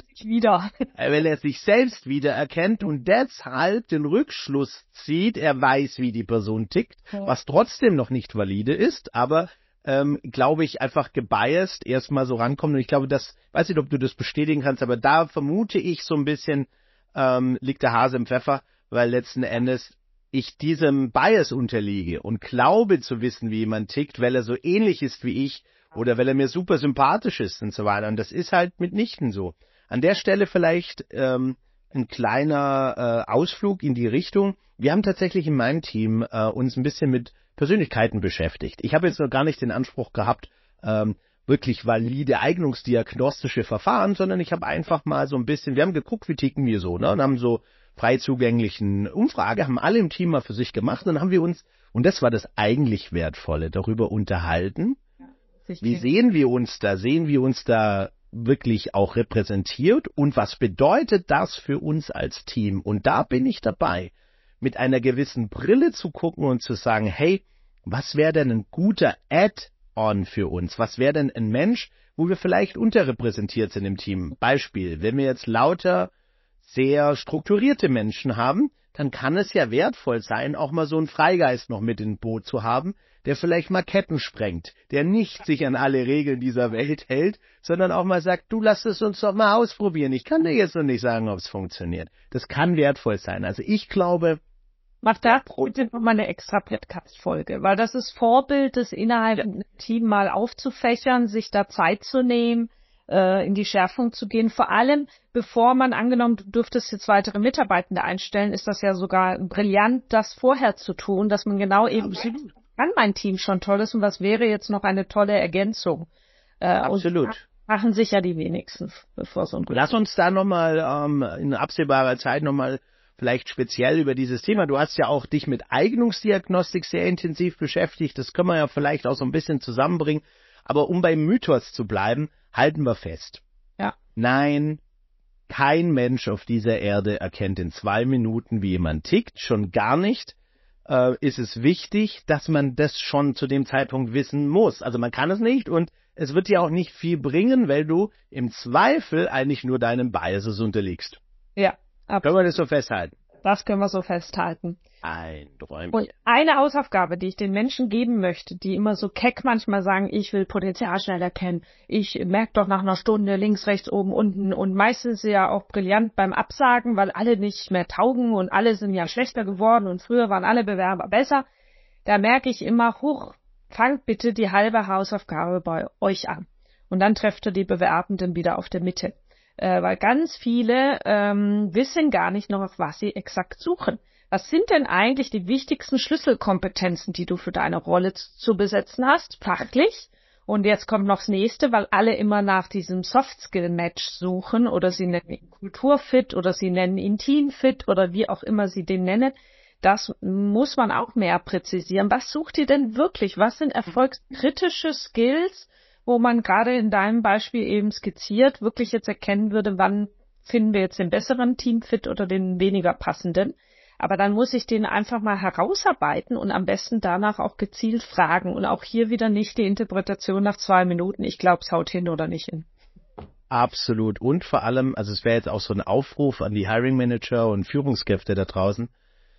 Speaker 1: weil er sich selbst wiedererkennt und deshalb den Rückschluss zieht, er weiß, wie die Person tickt, was trotzdem noch nicht valide ist, aber glaube ich, einfach gebiased erstmal so rankommen. Und ich glaube, weiß nicht, ob du das bestätigen kannst, aber da vermute ich so ein bisschen, liegt der Hase im Pfeffer, weil letzten Endes ich diesem Bias unterliege und glaube zu wissen, wie jemand tickt, weil er so ähnlich ist wie ich oder weil er mir super sympathisch ist und so weiter. Und das ist halt mitnichten so. An der Stelle vielleicht ein kleiner Ausflug in die Richtung. Wir haben tatsächlich in meinem Team uns ein bisschen mit Persönlichkeiten beschäftigt. Ich habe jetzt noch gar nicht den Anspruch gehabt, wirklich valide eignungsdiagnostische Verfahren, sondern ich habe einfach mal so ein bisschen, wir haben geguckt, wie ticken wir so, ne, und haben so frei zugänglichen Umfrage, haben alle im Team mal für sich gemacht, und dann haben wir uns, und das war das eigentlich Wertvolle, darüber unterhalten, wie sehen wir uns da wirklich auch repräsentiert und was bedeutet das für uns als Team? Und da bin ich dabei, mit einer gewissen Brille zu gucken und zu sagen, hey, was wäre denn ein guter Add-on für uns? Was wäre denn ein Mensch, wo wir vielleicht unterrepräsentiert sind im Team. Beispiel, wenn wir jetzt lauter sehr strukturierte Menschen haben, dann kann es ja wertvoll sein, auch mal so einen Freigeist noch mit ins Boot zu haben, der vielleicht mal Ketten sprengt, der nicht sich an alle Regeln dieser Welt hält, sondern auch mal sagt, du, lass es uns doch mal ausprobieren. Ich kann dir jetzt noch nicht sagen, ob es funktioniert. Das kann wertvoll sein. Also ich glaube...
Speaker 2: Mach da bitte nochmal eine extra Podcast-Folge, weil das ist Vorbild, das innerhalb einem Team mal aufzufächern, sich da Zeit zu nehmen, in die Schärfung zu gehen. Vor allem, bevor man angenommen, du dürftest jetzt weitere Mitarbeitende einstellen, ist das ja sogar brillant, das vorher zu tun, dass man genau eben sieht, kann mein Team schon Tolles und was wäre jetzt noch eine tolle Ergänzung.
Speaker 1: Absolut.
Speaker 2: Und machen sich ja die wenigsten, bevor so ein...
Speaker 1: Lass uns da nochmal in absehbarer Zeit nochmal vielleicht speziell über dieses Thema. Du hast ja auch dich mit Eignungsdiagnostik sehr intensiv beschäftigt. Das können wir ja vielleicht auch so ein bisschen zusammenbringen. Aber um beim Mythos zu bleiben, halten wir fest.
Speaker 2: Ja.
Speaker 1: Nein, kein Mensch auf dieser Erde erkennt in 2 Minuten, wie jemand tickt. Schon gar nicht ist es wichtig, dass man das schon zu dem Zeitpunkt wissen muss. Also man kann es nicht und es wird dir auch nicht viel bringen, weil du im Zweifel eigentlich nur deinem Biases unterliegst.
Speaker 2: Ja.
Speaker 1: Können wir das so festhalten?
Speaker 2: Das können wir so festhalten.
Speaker 1: Ein Träumchen.
Speaker 2: Und eine Hausaufgabe, die ich den Menschen geben möchte, die immer so keck manchmal sagen, ich will Potenzial schnell erkennen, ich merke doch nach einer Stunde links, rechts, oben, unten und meistens ja auch brillant beim Absagen, weil alle nicht mehr taugen und alle sind ja schlechter geworden und früher waren alle Bewerber besser. Da merke ich immer, fangt bitte die halbe Hausaufgabe bei euch an. Und dann trefft ihr die Bewerbenden wieder auf der Mitte. Weil ganz viele wissen gar nicht noch, auf was sie exakt suchen. Was sind denn eigentlich die wichtigsten Schlüsselkompetenzen, die du für deine Rolle zu besetzen hast, fachlich? Und jetzt kommt noch das Nächste, weil alle immer nach diesem Soft-Skill-Match suchen oder sie nennen ihn Kulturfit oder sie nennen ihn Teamfit oder wie auch immer sie den nennen. Das muss man auch mehr präzisieren. Was sucht ihr denn wirklich? Was sind erfolgskritische Skills, wo man gerade in deinem Beispiel eben skizziert, wirklich jetzt erkennen würde, wann finden wir jetzt den besseren Teamfit oder den weniger passenden. Aber dann muss ich den einfach mal herausarbeiten und am besten danach auch gezielt fragen. Und auch hier wieder nicht die Interpretation nach 2 Minuten, ich glaube, es haut hin oder nicht hin.
Speaker 1: Absolut. Und vor allem, also es wäre jetzt auch so ein Aufruf an die Hiring Manager und Führungskräfte da draußen.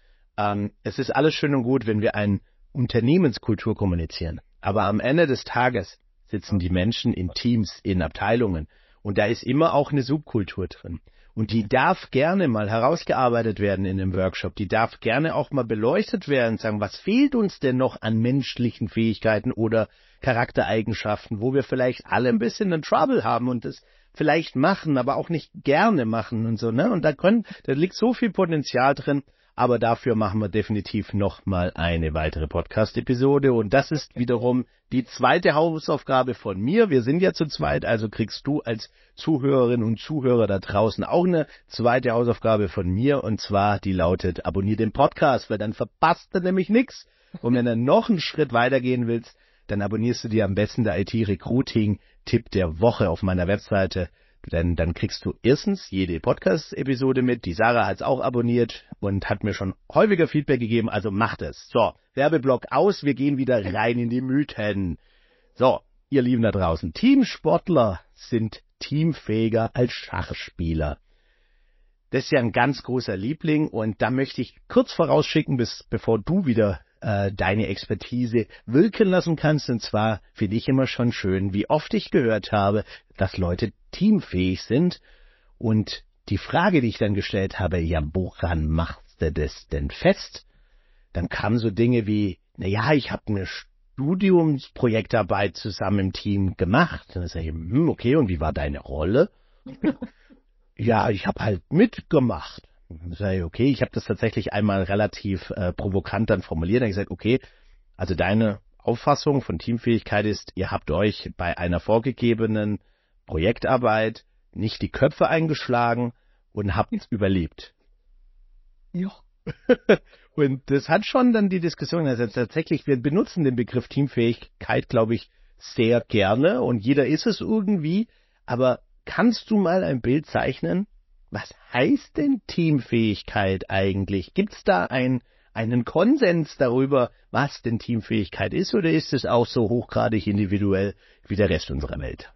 Speaker 1: Es ist alles schön und gut, wenn wir eine Unternehmenskultur kommunizieren. Aber am Ende des Tages sitzen die Menschen in Teams, in Abteilungen. Und da ist immer auch eine Subkultur drin. Und die darf gerne mal herausgearbeitet werden in einem Workshop. Die darf gerne auch mal beleuchtet werden, sagen, was fehlt uns denn noch an menschlichen Fähigkeiten oder Charaktereigenschaften, wo wir vielleicht alle ein bisschen einen Trouble haben und das vielleicht machen, aber auch nicht gerne machen und so, ne? Und da liegt so viel Potenzial drin. Aber dafür machen wir definitiv noch mal eine weitere Podcast-Episode. Und das ist wiederum die zweite Hausaufgabe von mir. Wir sind ja zu zweit, also kriegst du als Zuhörerin und Zuhörer da draußen auch eine zweite Hausaufgabe von mir. Und zwar, die lautet, abonnier den Podcast, weil dann verpasst du nämlich nichts. Und wenn du noch einen Schritt weitergehen willst, dann abonnierst du dir am besten der IT-Recruiting-Tipp der Woche auf meiner Webseite. Denn dann kriegst du erstens jede Podcast-Episode mit. Die Sarah hat es auch abonniert und hat mir schon häufiger Feedback gegeben, also macht es. So, Werbeblock aus, wir gehen wieder rein in die Mythen. So, ihr Lieben da draußen, Teamsportler sind teamfähiger als Schachspieler. Das ist ja ein ganz großer Liebling und da möchte ich kurz vorausschicken, bevor du wieder deine Expertise wirken lassen kannst. Und zwar finde ich immer schon schön, wie oft ich gehört habe, dass Leute teamfähig sind. Und die Frage, die ich dann gestellt habe, ja, woran machst du das denn fest? Dann kamen so Dinge wie, naja, ich habe eine Studiumsprojektarbeit zusammen im Team gemacht. Und dann sage ich, okay, und wie war deine Rolle? Ja, ich habe halt mitgemacht. Dann sage ich, okay, ich habe das tatsächlich einmal relativ provokant dann formuliert. Dann habe ich gesagt, okay, also deine Auffassung von Teamfähigkeit ist, ihr habt euch bei einer vorgegebenen Projektarbeit nicht die Köpfe eingeschlagen und habt überlebt. Ja. Und das hat schon dann die Diskussion, also tatsächlich, wir benutzen den Begriff Teamfähigkeit, glaube ich, sehr gerne und jeder ist es irgendwie, aber kannst du mal ein Bild zeichnen? Was heißt denn Teamfähigkeit eigentlich? Gibt es da einen Konsens darüber, was denn Teamfähigkeit ist, oder ist es auch so hochgradig individuell wie der Rest unserer Welt?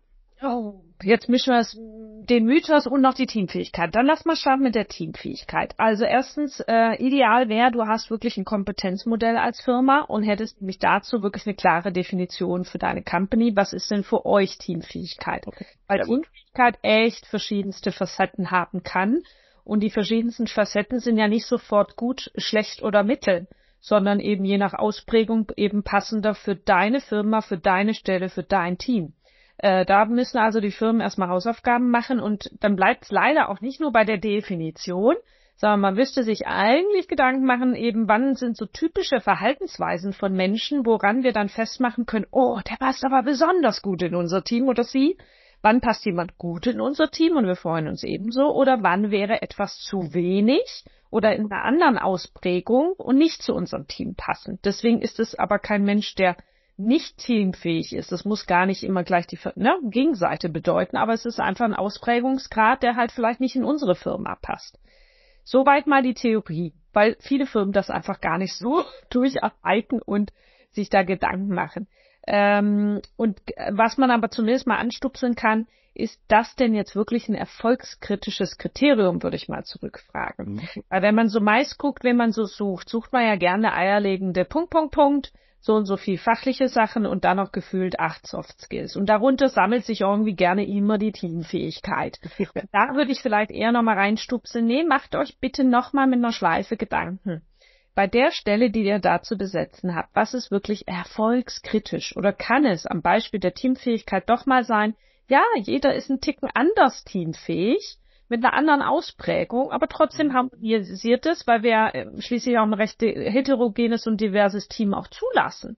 Speaker 2: Oh, jetzt mischen wir den Mythos und noch die Teamfähigkeit. Dann lass mal starten mit der Teamfähigkeit. Also erstens, ideal wäre, du hast wirklich ein Kompetenzmodell als Firma und hättest nämlich dazu wirklich eine klare Definition für deine Company. Was ist denn für euch Teamfähigkeit? Okay. Weil Teamfähigkeit echt verschiedenste Facetten haben kann. Und die verschiedensten Facetten sind ja nicht sofort gut, schlecht oder mittel, sondern eben je nach Ausprägung eben passender für deine Firma, für deine Stelle, für dein Team. Da müssen also die Firmen erstmal Hausaufgaben machen und dann bleibt es leider auch nicht nur bei der Definition, sondern man müsste sich eigentlich Gedanken machen, eben wann sind so typische Verhaltensweisen von Menschen, woran wir dann festmachen können, oh, der passt aber besonders gut in unser Team oder sie. Wann passt jemand gut in unser Team und wir freuen uns ebenso? Oder wann wäre etwas zu wenig oder in einer anderen Ausprägung und nicht zu unserem Team passend? Deswegen ist es aber kein Mensch, der nicht teamfähig ist. Das muss gar nicht immer gleich die Gegenseite bedeuten, aber es ist einfach ein Ausprägungsgrad, der halt vielleicht nicht in unsere Firma passt. Soweit mal die Theorie, weil viele Firmen das einfach gar nicht so durcharbeiten und sich da Gedanken machen. Und was man aber zumindest mal anstupsen kann, ist das denn jetzt wirklich ein erfolgskritisches Kriterium, würde ich mal zurückfragen. Weil wenn man so meist guckt, wenn man so sucht man ja gerne eierlegende Punkt, so und so viel fachliche Sachen und dann noch gefühlt 8 Soft Skills. Und darunter sammelt sich irgendwie gerne immer die Teamfähigkeit. Da würde ich vielleicht eher nochmal reinstupsen. Nee, macht euch bitte nochmal mit einer Schleife Gedanken. Bei der Stelle, die ihr da zu besetzen habt, was ist wirklich erfolgskritisch? Oder kann es am Beispiel der Teamfähigkeit doch mal sein, ja, jeder ist ein Ticken anders teamfähig, mit einer anderen Ausprägung, aber trotzdem harmonisiert es, weil wir schließlich auch ein recht heterogenes und diverses Team auch zulassen.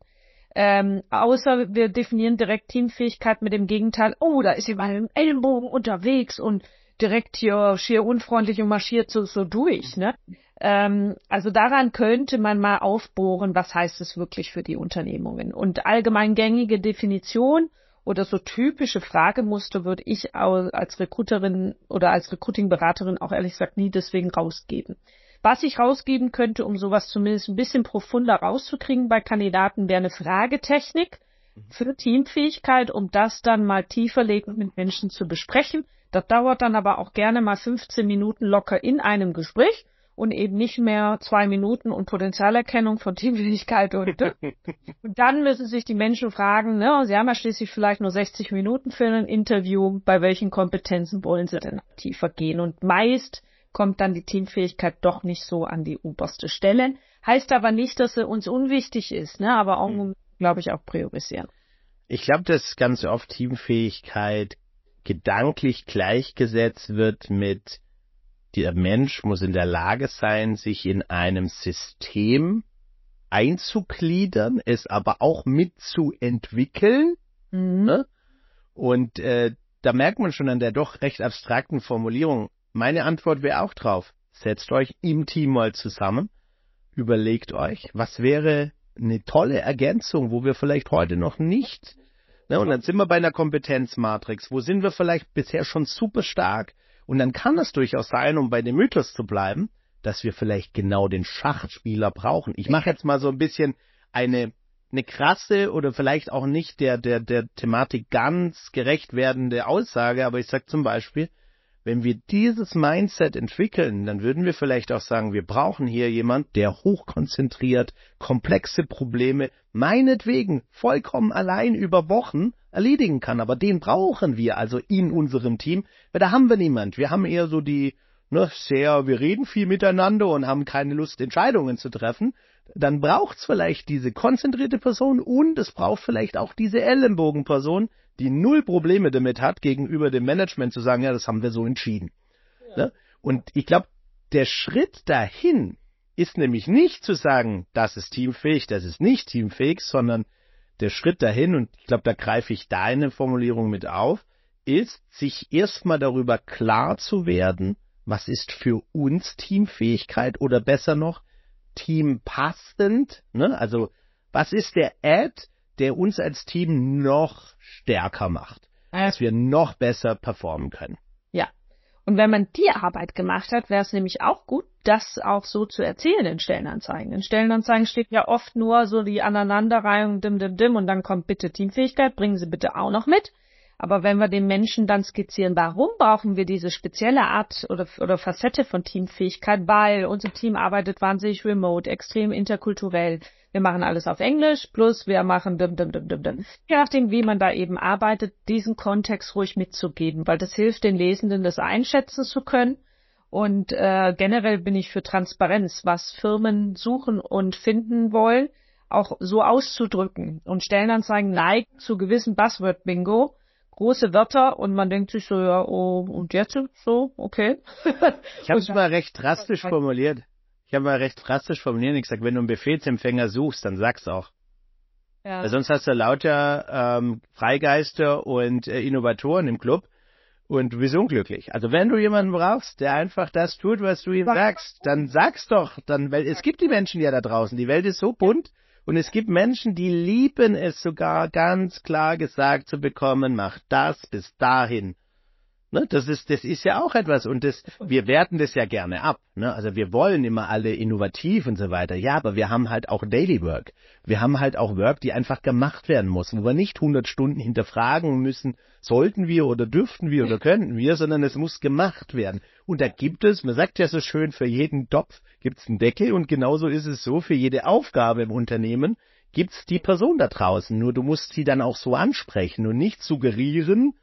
Speaker 2: Außer wir definieren direkt Teamfähigkeit mit dem Gegenteil, oh, da ist jemand im Ellenbogen unterwegs und direkt hier schier unfreundlich und marschiert so durch, ne? Also daran könnte man mal aufbohren, was heißt es wirklich für die Unternehmungen. Und allgemein gängige Definition oder so typische Fragemuster würde ich als Recruiterin oder als Recruiting-Beraterin auch ehrlich gesagt nie deswegen rausgeben. Was ich rausgeben könnte, um sowas zumindest ein bisschen profunder rauszukriegen bei Kandidaten, wäre eine Fragetechnik für Teamfähigkeit, um das dann mal tieferlegend mit Menschen zu besprechen. Das dauert dann aber auch gerne mal 15 Minuten locker in einem Gespräch und eben nicht mehr 2 Minuten und Potenzialerkennung von Teamfähigkeit und dann müssen sich die Menschen fragen, ne, sie haben ja schließlich vielleicht nur 60 Minuten für ein Interview, bei welchen Kompetenzen wollen sie denn tiefer gehen? Und meist kommt dann die Teamfähigkeit doch nicht so an die oberste Stelle. Heißt aber nicht, dass sie uns unwichtig ist, ne, aber auch, glaube ich, auch priorisieren.
Speaker 1: Ich glaube, dass ganz oft Teamfähigkeit gedanklich gleichgesetzt wird mit der Mensch muss in der Lage sein, sich in einem System einzugliedern, es aber auch mitzuentwickeln. Ne? Und da merkt man schon an der doch recht abstrakten Formulierung, meine Antwort wäre auch drauf, setzt euch im Team mal zusammen, überlegt euch, was wäre eine tolle Ergänzung, wo wir vielleicht heute noch nicht, ne? Und dann sind wir bei einer Kompetenzmatrix, wo sind wir vielleicht bisher schon super stark. Und dann kann es durchaus sein, um bei dem Mythos zu bleiben, dass wir vielleicht genau den Schachspieler brauchen. Ich mache jetzt mal so ein bisschen eine krasse oder vielleicht auch nicht der Thematik ganz gerecht werdende Aussage, aber ich sage zum Beispiel, wenn wir dieses Mindset entwickeln, dann würden wir vielleicht auch sagen, wir brauchen hier jemand, der hochkonzentriert komplexe Probleme meinetwegen vollkommen allein über Wochen erledigen kann. Aber den brauchen wir also in unserem Team, weil da haben wir niemand. Wir haben eher so wir reden viel miteinander und haben keine Lust, Entscheidungen zu treffen. Dann braucht's vielleicht diese konzentrierte Person und es braucht vielleicht auch diese Ellenbogenperson, die 0 Probleme damit hat, gegenüber dem Management zu sagen, ja, das haben wir so entschieden. Ja. Ne? Und ich glaube, der Schritt dahin ist nämlich nicht zu sagen, das ist teamfähig, das ist nicht teamfähig, sondern der Schritt dahin, und ich glaube, da greife ich deine Formulierung mit auf, ist, sich erstmal darüber klar zu werden, was ist für uns Teamfähigkeit oder besser noch, teampassend, ne? Also, was ist der Add, der uns als Team noch stärker macht, dass wir noch besser performen können.
Speaker 2: Ja, und wenn man die Arbeit gemacht hat, wäre es nämlich auch gut, das auch so zu erzählen in Stellenanzeigen. In Stellenanzeigen steht ja oft nur so die Aneinanderreihung, dim, und dann kommt bitte Teamfähigkeit, bringen Sie bitte auch noch mit. Aber wenn wir den Menschen dann skizzieren, warum brauchen wir diese spezielle Art oder Facette von Teamfähigkeit, weil unser Team arbeitet wahnsinnig remote, extrem interkulturell. Wir machen alles auf Englisch, plus wir machen dim. Je nachdem, wie man da eben arbeitet, diesen Kontext ruhig mitzugeben, weil das hilft den Lesenden, das einschätzen zu können. Und generell bin ich für Transparenz, was Firmen suchen und finden wollen, auch so auszudrücken. Und Stellenanzeigen neigen zu gewissen Buzzword-Bingo, große Wörter, und man denkt sich so, ja, oh, und jetzt so, okay.
Speaker 1: Ich habe es mal recht drastisch formuliert. Und gesagt, wenn du einen Befehlsempfänger suchst, dann sag's auch. Ja. Weil sonst hast du lauter Freigeister und Innovatoren im Club und du bist unglücklich. Also wenn du jemanden brauchst, der einfach das tut, was du ihm sagst, dann sag's doch. Weil es gibt die Menschen ja da draußen. Die Welt ist so bunt. Und es gibt Menschen, die lieben es sogar ganz klar gesagt zu bekommen, mach das bis dahin. Ne, das ist ja auch etwas, und wir werten das ja gerne ab. Ne? Also wir wollen immer alle innovativ und so weiter. Ja, aber wir haben halt auch Daily Work. Wir haben halt auch Work, die einfach gemacht werden muss, wo wir nicht 100 Stunden hinterfragen müssen, sollten wir oder dürften wir oder könnten wir, sondern es muss gemacht werden. Und da gibt es, man sagt ja so schön, für jeden Topf gibt es einen Deckel, und genauso ist es so, für jede Aufgabe im Unternehmen gibt es die Person da draußen. Nur du musst sie dann auch so ansprechen und nicht suggerieren,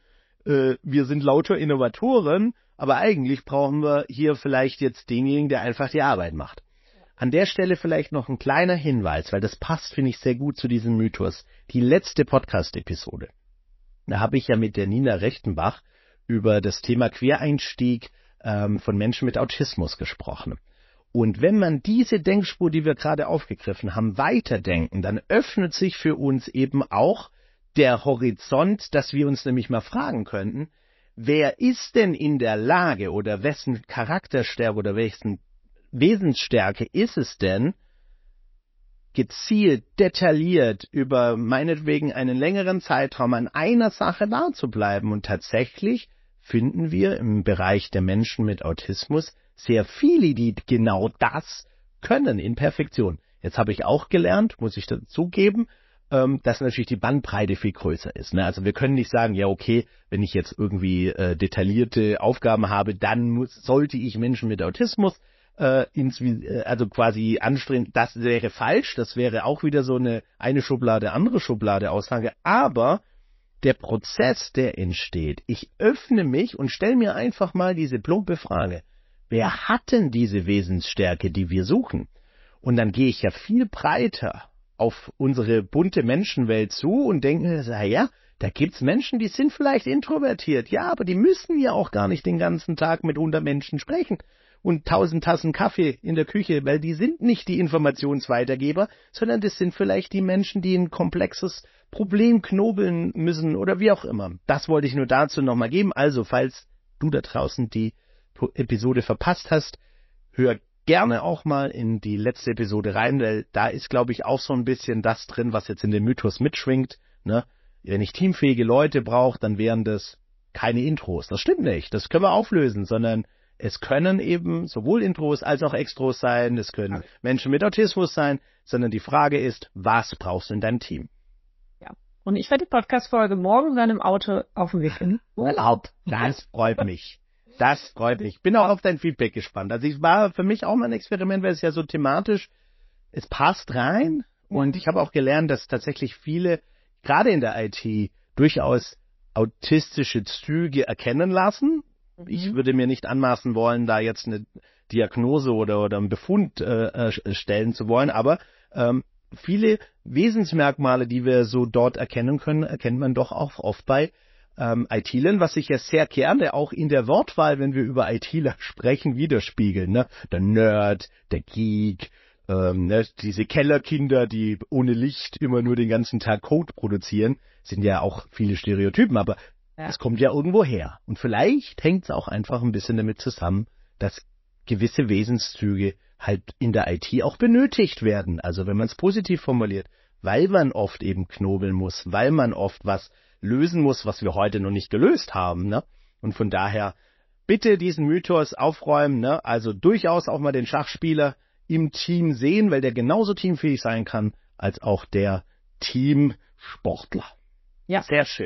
Speaker 1: wir sind lauter Innovatoren, aber eigentlich brauchen wir hier vielleicht jetzt denjenigen, der einfach die Arbeit macht. An der Stelle vielleicht noch ein kleiner Hinweis, weil das passt, finde ich, sehr gut zu diesem Mythos. Die letzte Podcast-Episode, da habe ich ja mit der Nina Rechtenbach über das Thema Quereinstieg von Menschen mit Autismus gesprochen. Und wenn man diese Denkspur, die wir gerade aufgegriffen haben, weiterdenken, dann öffnet sich für uns eben auch der Horizont, dass wir uns nämlich mal fragen könnten, wer ist denn in der Lage oder wessen Charakterstärke oder wessen Wesensstärke ist es denn, gezielt, detailliert über meinetwegen einen längeren Zeitraum an einer Sache da zu bleiben. Und tatsächlich finden wir im Bereich der Menschen mit Autismus sehr viele, die genau das können in Perfektion. Jetzt habe ich auch gelernt, muss ich dazugeben, dass natürlich die Bandbreite viel größer ist. Ne? Also wir können nicht sagen, ja okay, wenn ich jetzt detaillierte Aufgaben habe, dann sollte ich Menschen mit Autismus also quasi anstreben. Das wäre falsch, das wäre auch wieder so eine Schublade, andere Schublade Aussage. Aber der Prozess, der entsteht, ich öffne mich und stelle mir einfach mal diese plumpe Frage, wer hat denn diese Wesensstärke, die wir suchen? Und dann gehe ich ja viel breiter auf unsere bunte Menschenwelt zu und denke, ja, da gibt's Menschen, die sind vielleicht introvertiert, ja, aber die müssen ja auch gar nicht den ganzen Tag mit Menschen sprechen und 1000 Tassen Kaffee in der Küche, weil die sind nicht die Informationsweitergeber, sondern das sind vielleicht die Menschen, die ein komplexes Problem knobeln müssen oder wie auch immer. Das wollte ich nur dazu nochmal geben. Also, falls du da draußen die Episode verpasst hast, hör gerne auch mal in die letzte Episode rein, weil da ist, glaube ich, auch so ein bisschen das drin, was jetzt in dem Mythos mitschwingt. Ne? Wenn ich teamfähige Leute brauche, dann wären das keine Intros. Das stimmt nicht, das können wir auflösen, sondern es können eben sowohl Intros als auch Extros sein, es können Menschen mit Autismus sein, sondern die Frage ist, was brauchst du in deinem Team?
Speaker 2: Ja, und ich werde die Podcast-Folge morgen dann im Auto auf dem Weg hin.
Speaker 1: Urlaub, das freut mich. Das freut mich. Ich bin auch auf dein Feedback gespannt. Also es war für mich auch mal ein Experiment, weil es ja so thematisch, es passt rein. Und ich habe auch gelernt, dass tatsächlich viele, gerade in der IT, durchaus autistische Züge erkennen lassen. Ich würde mir nicht anmaßen wollen, da jetzt eine Diagnose oder einen Befund stellen zu wollen. Aber viele Wesensmerkmale, die wir so dort erkennen können, erkennt man doch auch oft bei IT-Lern, was sich ja sehr gerne auch in der Wortwahl, wenn wir über ITler sprechen, widerspiegeln. Ne? Der Nerd, der Geek, ne? Diese Kellerkinder, die ohne Licht immer nur den ganzen Tag Code produzieren, sind ja auch viele Stereotypen, aber es kommt ja irgendwo her. Und vielleicht hängt es auch einfach ein bisschen damit zusammen, dass gewisse Wesenszüge halt in der IT auch benötigt werden. Also wenn man es positiv formuliert, weil man oft eben knobeln muss, weil man oft was lösen muss, was wir heute noch nicht gelöst haben. Ne? Und von daher bitte diesen Mythos aufräumen. Ne? Also durchaus auch mal den Schachspieler im Team sehen, weil der genauso teamfähig sein kann, als auch der Teamsportler.
Speaker 2: Ja.
Speaker 1: Sehr schön.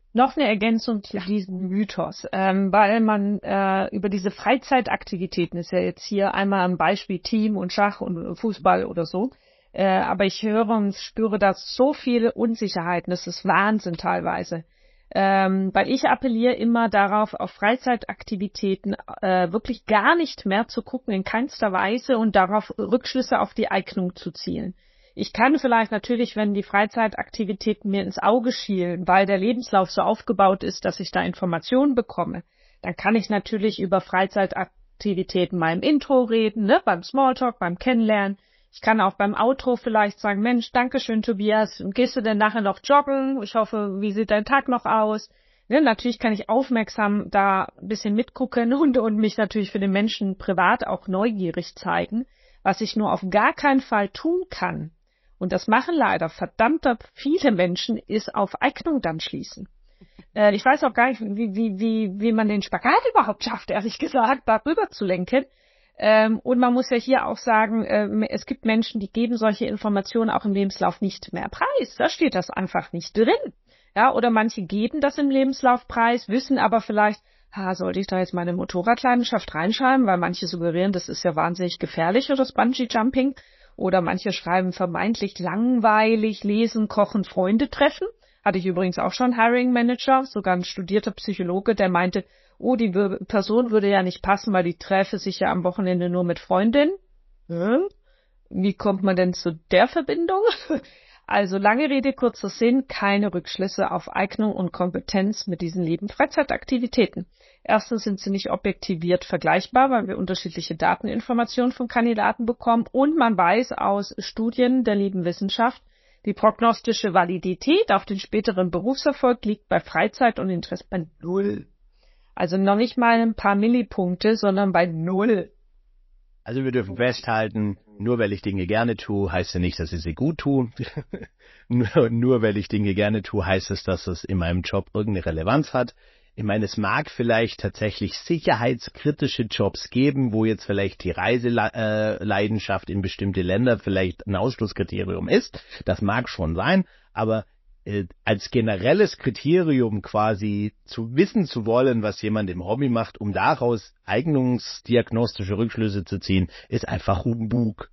Speaker 2: Noch eine Ergänzung zu diesem Mythos, weil man über diese Freizeitaktivitäten, ist ja jetzt hier einmal ein Beispiel Team und Schach und Fußball oder so, aber ich höre und spüre da so viele Unsicherheiten, das ist Wahnsinn teilweise. Weil ich appelliere immer darauf, auf Freizeitaktivitäten wirklich gar nicht mehr zu gucken, in keinster Weise, und darauf Rückschlüsse auf die Eignung zu zielen. Ich kann vielleicht natürlich, wenn die Freizeitaktivitäten mir ins Auge schielen, weil der Lebenslauf so aufgebaut ist, dass ich da Informationen bekomme, dann kann ich natürlich über Freizeitaktivitäten mal im Intro reden, ne, beim Smalltalk, beim Kennenlernen. Ich kann auch beim Outro vielleicht sagen, Mensch, Dankeschön, Tobias, gehst du denn nachher noch joggen? Ich hoffe, wie sieht dein Tag noch aus? Ja, natürlich kann ich aufmerksam da ein bisschen mitgucken und mich natürlich für den Menschen privat auch neugierig zeigen. Was ich nur auf gar keinen Fall tun kann, und das machen leider verdammt viele Menschen, ist auf Eignung dann schließen. Ich weiß auch gar nicht, wie man den Spagat überhaupt schafft, ehrlich gesagt, da rüber zu lenken. Und man muss ja hier auch sagen, es gibt Menschen, die geben solche Informationen auch im Lebenslauf nicht mehr preis. Da steht das einfach nicht drin. Ja, oder manche geben das im Lebenslauf preis, wissen aber vielleicht, sollte ich da jetzt meine Motorradleidenschaft reinschreiben, weil manche suggerieren, das ist ja wahnsinnig gefährlich, oder das Bungee-Jumping. Oder manche schreiben vermeintlich langweilig, lesen, kochen, Freunde treffen. Hatte ich übrigens auch schon Hiring Manager, sogar ein studierter Psychologe, der meinte, die Person würde ja nicht passen, weil die treffe sich ja am Wochenende nur mit Freundinnen. Wie kommt man denn zu der Verbindung? Also lange Rede, kurzer Sinn, keine Rückschlüsse auf Eignung und Kompetenz mit diesen lieben Freizeitaktivitäten. Erstens sind sie nicht objektiviert vergleichbar, weil wir unterschiedliche Dateninformationen von Kandidaten bekommen, und man weiß aus Studien der lieben Wissenschaft, die prognostische Validität auf den späteren Berufserfolg liegt bei Freizeit und Interesse bei 0. Also noch nicht mal ein paar Millipunkte, sondern bei 0.
Speaker 1: Also wir dürfen festhalten, nur weil ich Dinge gerne tue, heißt ja nicht, dass ich sie gut tue. nur weil ich Dinge gerne tue, heißt es, dass es in meinem Job irgendeine Relevanz hat. Ich meine, es mag vielleicht tatsächlich sicherheitskritische Jobs geben, wo jetzt vielleicht die Reiseleidenschaft in bestimmte Länder vielleicht ein Ausschlusskriterium ist. Das mag schon sein, aber als generelles Kriterium quasi zu wissen zu wollen, was jemand im Hobby macht, um daraus eignungsdiagnostische Rückschlüsse zu ziehen, ist einfach Humbug.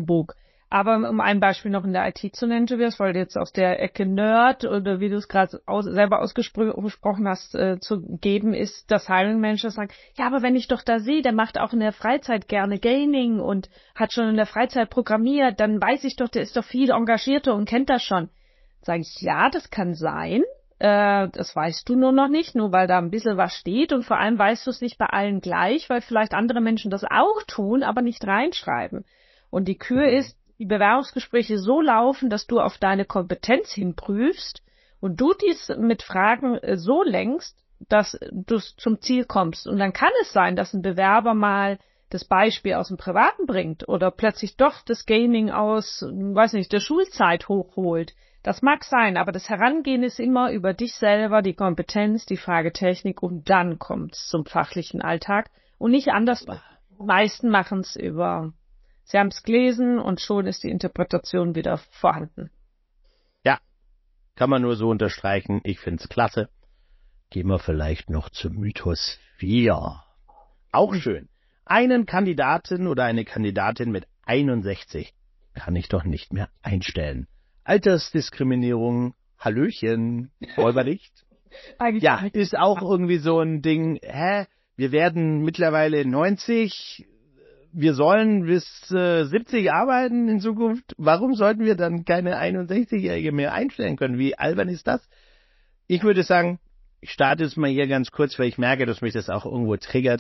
Speaker 2: Aber um ein Beispiel noch in der IT zu nennen, Tobias, weil du jetzt aus der Ecke Nerd oder wie du es gerade selber ausgesprochen hast, zu geben, ist, dass Hiring Manager sagen, ja, aber wenn ich doch da sehe, der macht auch in der Freizeit gerne Gaming und hat schon in der Freizeit programmiert, dann weiß ich doch, der ist doch viel engagierter und kennt das schon. Sage ich, ja, das kann sein, das weißt du nur noch nicht, nur weil da ein bisschen was steht, und vor allem weißt du es nicht bei allen gleich, weil vielleicht andere Menschen das auch tun, aber nicht reinschreiben. Und die Kür ist, die Bewerbungsgespräche so laufen, dass du auf deine Kompetenz hinprüfst und du dies mit Fragen so lenkst, dass du zum Ziel kommst. Und dann kann es sein, dass ein Bewerber mal das Beispiel aus dem Privaten bringt oder plötzlich doch das Gaming aus, weiß nicht, der Schulzeit hochholt. Das mag sein, aber das Herangehen ist immer über dich selber, die Kompetenz, die Fragetechnik, und dann kommt's zum fachlichen Alltag und nicht anders. Die meisten machen es über, sie haben es gelesen und schon ist die Interpretation wieder vorhanden.
Speaker 1: Ja, kann man nur so unterstreichen. Ich find's klasse. Gehen wir vielleicht noch zum Mythos 4. Auch schön. Einen Kandidaten oder eine Kandidatin mit 61 kann ich doch nicht mehr einstellen. Altersdiskriminierung, Hallöchen, wollen wir nicht? Ja, ist auch irgendwie so ein Ding, wir werden mittlerweile 90, wir sollen bis 70 arbeiten in Zukunft. Warum sollten wir dann keine 61-Jährige mehr einstellen können? Wie albern ist das? Ich würde sagen, ich starte jetzt mal hier ganz kurz, weil ich merke, dass mich das auch irgendwo triggert.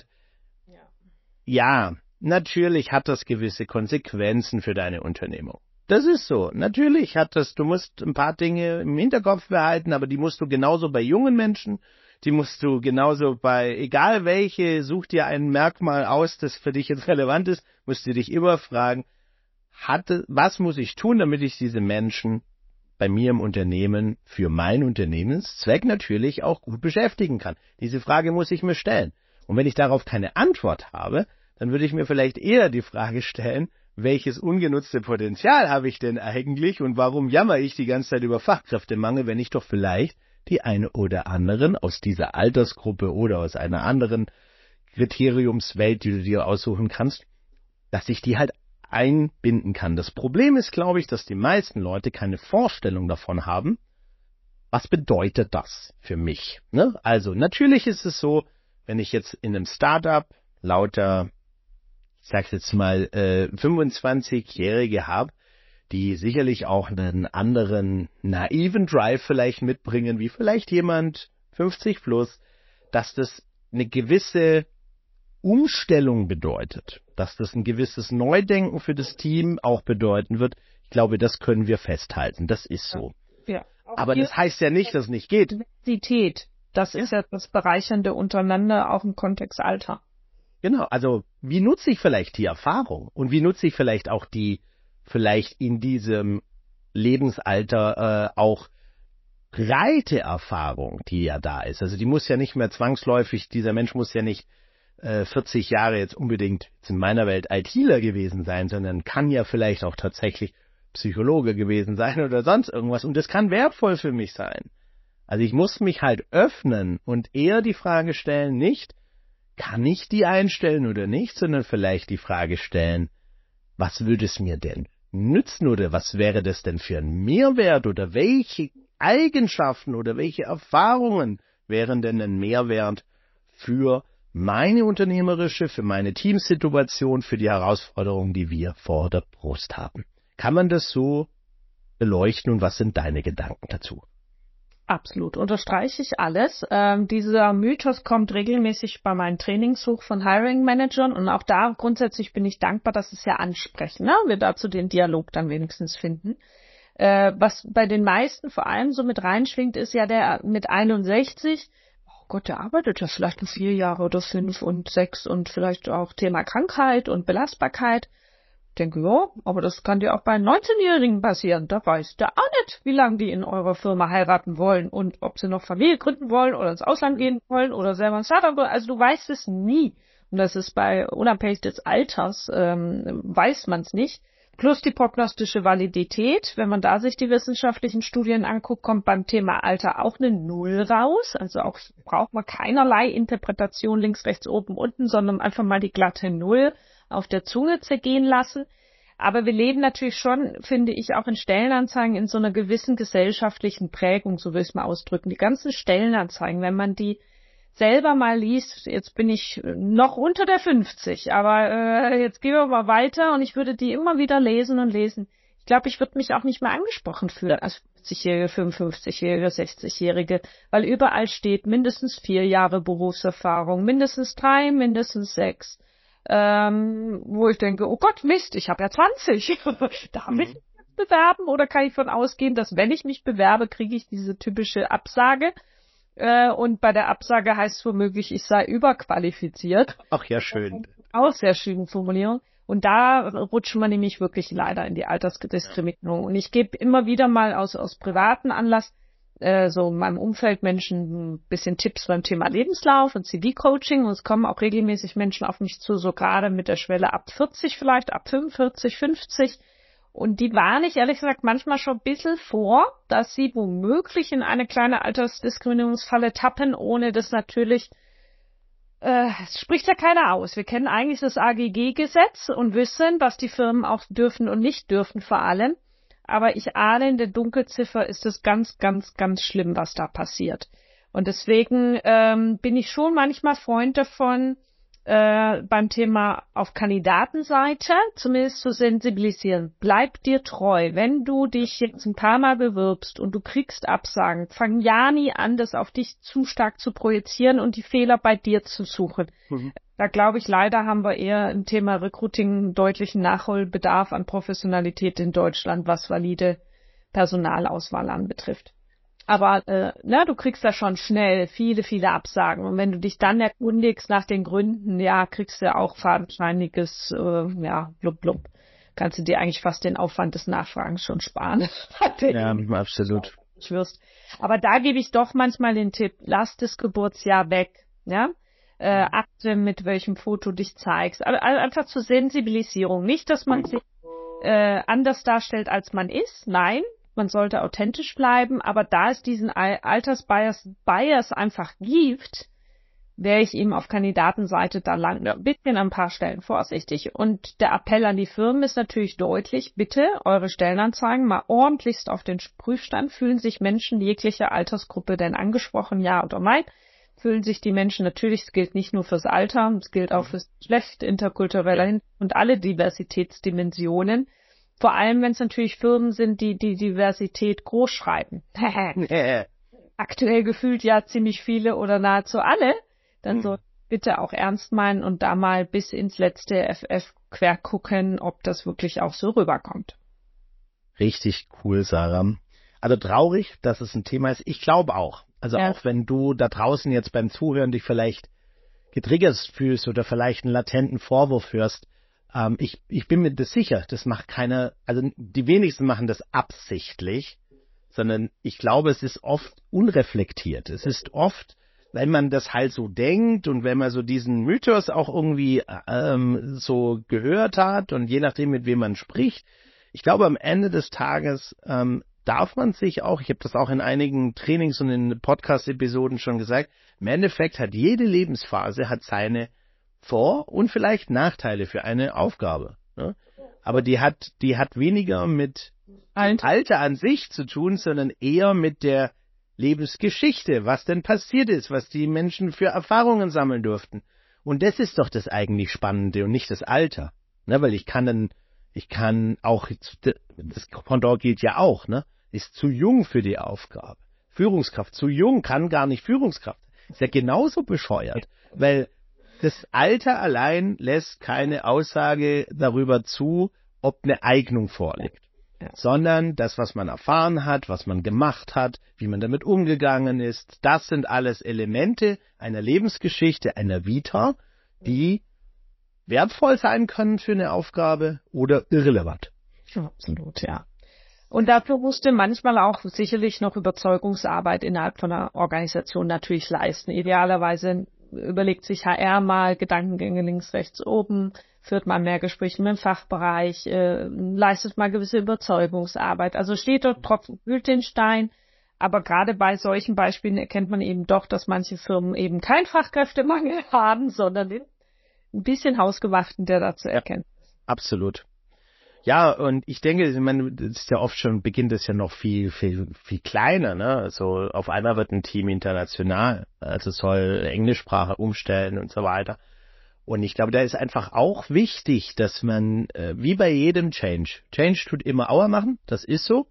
Speaker 1: Ja, natürlich hat das gewisse Konsequenzen für deine Unternehmung. Das ist so. Natürlich hat das, du musst ein paar Dinge im Hinterkopf behalten, aber die musst du genauso bei jungen Menschen, die musst du genauso bei, egal welche, such dir ein Merkmal aus, das für dich jetzt relevant ist, musst du dich immer fragen, was muss ich tun, damit ich diese Menschen bei mir im Unternehmen für meinen Unternehmenszweck natürlich auch gut beschäftigen kann. Diese Frage muss ich mir stellen. Und wenn ich darauf keine Antwort habe, dann würde ich mir vielleicht eher die Frage stellen, welches ungenutzte Potenzial habe ich denn eigentlich und warum jammer ich die ganze Zeit über Fachkräftemangel, wenn ich doch vielleicht die eine oder anderen aus dieser Altersgruppe oder aus einer anderen Kriteriumswelt, die du dir aussuchen kannst, dass ich die halt einbinden kann. Das Problem ist, glaube ich, dass die meisten Leute keine Vorstellung davon haben, was bedeutet das für mich? Ne? Also natürlich ist es so, wenn ich jetzt in einem Startup lauter, ich sage jetzt mal, 25-Jährige habe, die sicherlich auch einen anderen naiven Drive vielleicht mitbringen, wie vielleicht jemand 50 plus, dass das eine gewisse Umstellung bedeutet, dass das ein gewisses Neudenken für das Team auch bedeuten wird. Ich glaube, das können wir festhalten. Das ist so.
Speaker 2: Ja.
Speaker 1: Aber das heißt ja nicht, dass es nicht geht.
Speaker 2: Diversität, das ist ja das Bereichernde untereinander, auch im Kontext Alter.
Speaker 1: Genau, also wie nutze ich vielleicht die Erfahrung und wie nutze ich vielleicht auch die vielleicht in diesem Lebensalter auch breite Erfahrung, die ja da ist. Also die muss ja nicht mehr zwangsläufig, dieser Mensch muss ja nicht 40 Jahre jetzt unbedingt in meiner Welt ITler gewesen sein, sondern kann ja vielleicht auch tatsächlich Psychologe gewesen sein oder sonst irgendwas. Und das kann wertvoll für mich sein. Also ich muss mich halt öffnen und eher die Frage stellen, nicht, kann ich die einstellen oder nicht, sondern vielleicht die Frage stellen, was würde es mir denn nützen oder was wäre das denn für ein Mehrwert oder welche Eigenschaften oder welche Erfahrungen wären denn ein Mehrwert für meine unternehmerische, für meine Teamsituation, für die Herausforderungen, die wir vor der Brust haben. Kann man das so beleuchten und was sind deine Gedanken dazu?
Speaker 2: Absolut, unterstreiche ich alles. Dieser Mythos kommt regelmäßig bei meinen Trainings hoch von Hiring-Managern und auch da grundsätzlich bin ich dankbar, dass es ja ansprechen, ne? Wir dazu den Dialog dann wenigstens finden. Was bei den meisten vor allem so mit reinschwingt, ist ja der mit 61, oh Gott, der arbeitet ja vielleicht nur 4 Jahre oder 5 und 6 und vielleicht auch Thema Krankheit und Belastbarkeit. Ich denke, ja, aber das kann dir auch bei 19-Jährigen passieren. Da weißt du auch nicht, wie lange die in eurer Firma heiraten wollen und ob sie noch Familie gründen wollen oder ins Ausland gehen wollen oder selber ein Startup wollen. Also du weißt es nie. Und das ist unabhängig des Alters, weiß man es nicht. Plus die prognostische Validität. Wenn man da sich die wissenschaftlichen Studien anguckt, kommt beim Thema Alter auch eine Null raus. Also auch braucht man keinerlei Interpretation links, rechts, oben, unten, sondern einfach mal die glatte Null auf der Zunge zergehen lassen. Aber wir leben natürlich schon, finde ich, auch in Stellenanzeigen in so einer gewissen gesellschaftlichen Prägung, so will ich es mal ausdrücken. Die ganzen Stellenanzeigen, wenn man die selber mal liest, jetzt bin ich noch unter der 50, aber jetzt gehen wir mal weiter und ich würde die immer wieder lesen und lesen. Ich glaube, ich würde mich auch nicht mehr angesprochen fühlen als 50-Jährige, 55-Jährige, 60-Jährige, weil überall steht mindestens 4 Jahre Berufserfahrung, mindestens 3, mindestens 6. Wo ich denke, oh Gott, Mist, ich habe ja 20. Darf ich mich jetzt bewerben oder kann ich davon ausgehen, dass wenn ich mich bewerbe, kriege ich diese typische Absage? Und bei der Absage heißt es womöglich, ich sei überqualifiziert.
Speaker 1: Ach ja, schön.
Speaker 2: Auch sehr schöne Formulierung. Und da rutschen wir nämlich wirklich leider in die Altersdiskriminierung. Und ich gebe immer wieder mal aus privaten Anlass so in meinem Umfeld Menschen ein bisschen Tipps beim Thema Lebenslauf und CV-Coaching. Und es kommen auch regelmäßig Menschen auf mich zu, so gerade mit der Schwelle ab 40 vielleicht, ab 45, 50. Und die warne ich ehrlich gesagt manchmal schon ein bisschen vor, dass sie womöglich in eine kleine Altersdiskriminierungsfalle tappen, ohne das natürlich, es spricht ja keiner aus. Wir kennen eigentlich das AGG-Gesetz und wissen, was die Firmen auch dürfen und nicht dürfen vor allem. Aber ich ahne, in der Dunkelziffer ist es ganz, ganz, ganz schlimm, was da passiert. Und deswegen bin ich schon manchmal Freund davon, beim Thema auf Kandidatenseite zumindest zu sensibilisieren. Bleib dir treu. Wenn du dich jetzt ein paar Mal bewirbst und du kriegst Absagen, fang ja nie an, das auf dich zu stark zu projizieren und die Fehler bei dir zu suchen. Mhm. Da glaube ich, leider haben wir eher im Thema Recruiting einen deutlichen Nachholbedarf an Professionalität in Deutschland, was valide Personalauswahl anbetrifft. Aber du kriegst da schon schnell viele, viele Absagen. Und wenn du dich dann erkundigst nach den Gründen, ja, kriegst du auch fadenscheiniges, blub, blub. Kannst du dir eigentlich fast den Aufwand des Nachfragens schon sparen.
Speaker 1: Ja, absolut.
Speaker 2: Aber da gebe ich doch manchmal den Tipp, lass das Geburtsjahr weg. Ja, achte, mit welchem Foto dich zeigst. Also einfach zur Sensibilisierung. Nicht, dass man sich anders darstellt, als man ist. Nein. man sollte authentisch bleiben, aber da es diesen Altersbias einfach gibt, wäre ich eben auf Kandidatenseite da lang ein bisschen an ein paar Stellen vorsichtig. Und der Appell an die Firmen ist natürlich deutlich, bitte eure Stellenanzeigen mal ordentlichst auf den Prüfstand. Fühlen sich Menschen jeglicher Altersgruppe denn angesprochen, ja oder nein? Fühlen sich die Menschen natürlich, es gilt nicht nur fürs Alter, es gilt auch fürs Geschlecht, interkultureller Hintergrund und alle Diversitätsdimensionen. Vor allem, wenn es natürlich Firmen sind, die die Diversität groß schreiben. Aktuell gefühlt ja ziemlich viele oder nahezu alle. Dann soll bitte auch ernst meinen und da mal bis ins letzte FF quer gucken, ob das wirklich auch so rüberkommt.
Speaker 1: Richtig cool, Sarah. Also traurig, dass es ein Thema ist. Ich glaube auch. Also auch wenn du da draußen jetzt beim Zuhören dich vielleicht getriggert fühlst oder vielleicht einen latenten Vorwurf hörst, ich bin mir das sicher, das macht keiner, also die wenigsten machen das absichtlich, sondern ich glaube, es ist oft unreflektiert. Es ist oft, wenn man das halt so denkt und wenn man so diesen Mythos auch irgendwie so gehört hat und je nachdem, mit wem man spricht, ich glaube, am Ende des Tages darf man sich auch, ich habe das auch in einigen Trainings und in Podcast-Episoden schon gesagt, im Endeffekt hat jede Lebensphase hat seine Vor- und vielleicht Nachteile für eine Aufgabe. Ne? Aber die hat weniger mit Alter an sich zu tun, sondern eher mit der Lebensgeschichte, was denn passiert ist, was die Menschen für Erfahrungen sammeln durften. Und das ist doch das eigentlich Spannende und nicht das Alter. Ne? Weil ich kann auch, das Pendant gilt ja auch, ne? Ist zu jung für die Aufgabe. Führungskraft, zu jung, kann gar nicht Führungskraft. Ist ja genauso bescheuert, weil das Alter allein lässt keine Aussage darüber zu, ob eine Eignung vorliegt. Ja. Sondern das, was man erfahren hat, was man gemacht hat, wie man damit umgegangen ist, das sind alles Elemente einer Lebensgeschichte, einer Vita, die wertvoll sein können für eine Aufgabe oder irrelevant.
Speaker 2: Absolut, ja. Und dafür musste manchmal auch sicherlich noch Überzeugungsarbeit innerhalb von einer Organisation natürlich leisten. Idealerweise überlegt sich HR mal Gedankengänge links, rechts, oben, führt mal mehr Gespräche mit dem Fachbereich, leistet mal gewisse Überzeugungsarbeit. Also steht dort Tropfen kühlt den Stein. Aber gerade bei solchen Beispielen erkennt man eben doch, dass manche Firmen eben keinen Fachkräftemangel haben, sondern ein bisschen hausgemachten, der da zu erkennen ist.
Speaker 1: Absolut. Ja, und ich denke, ich meine, das ist ja oft schon, beginnt es ja noch viel kleiner, ne? Also auf einmal wird ein Team international, also soll Englischsprache umstellen und so weiter. Und ich glaube, da ist einfach auch wichtig, dass man, wie bei jedem Change tut immer Aua machen, das ist so,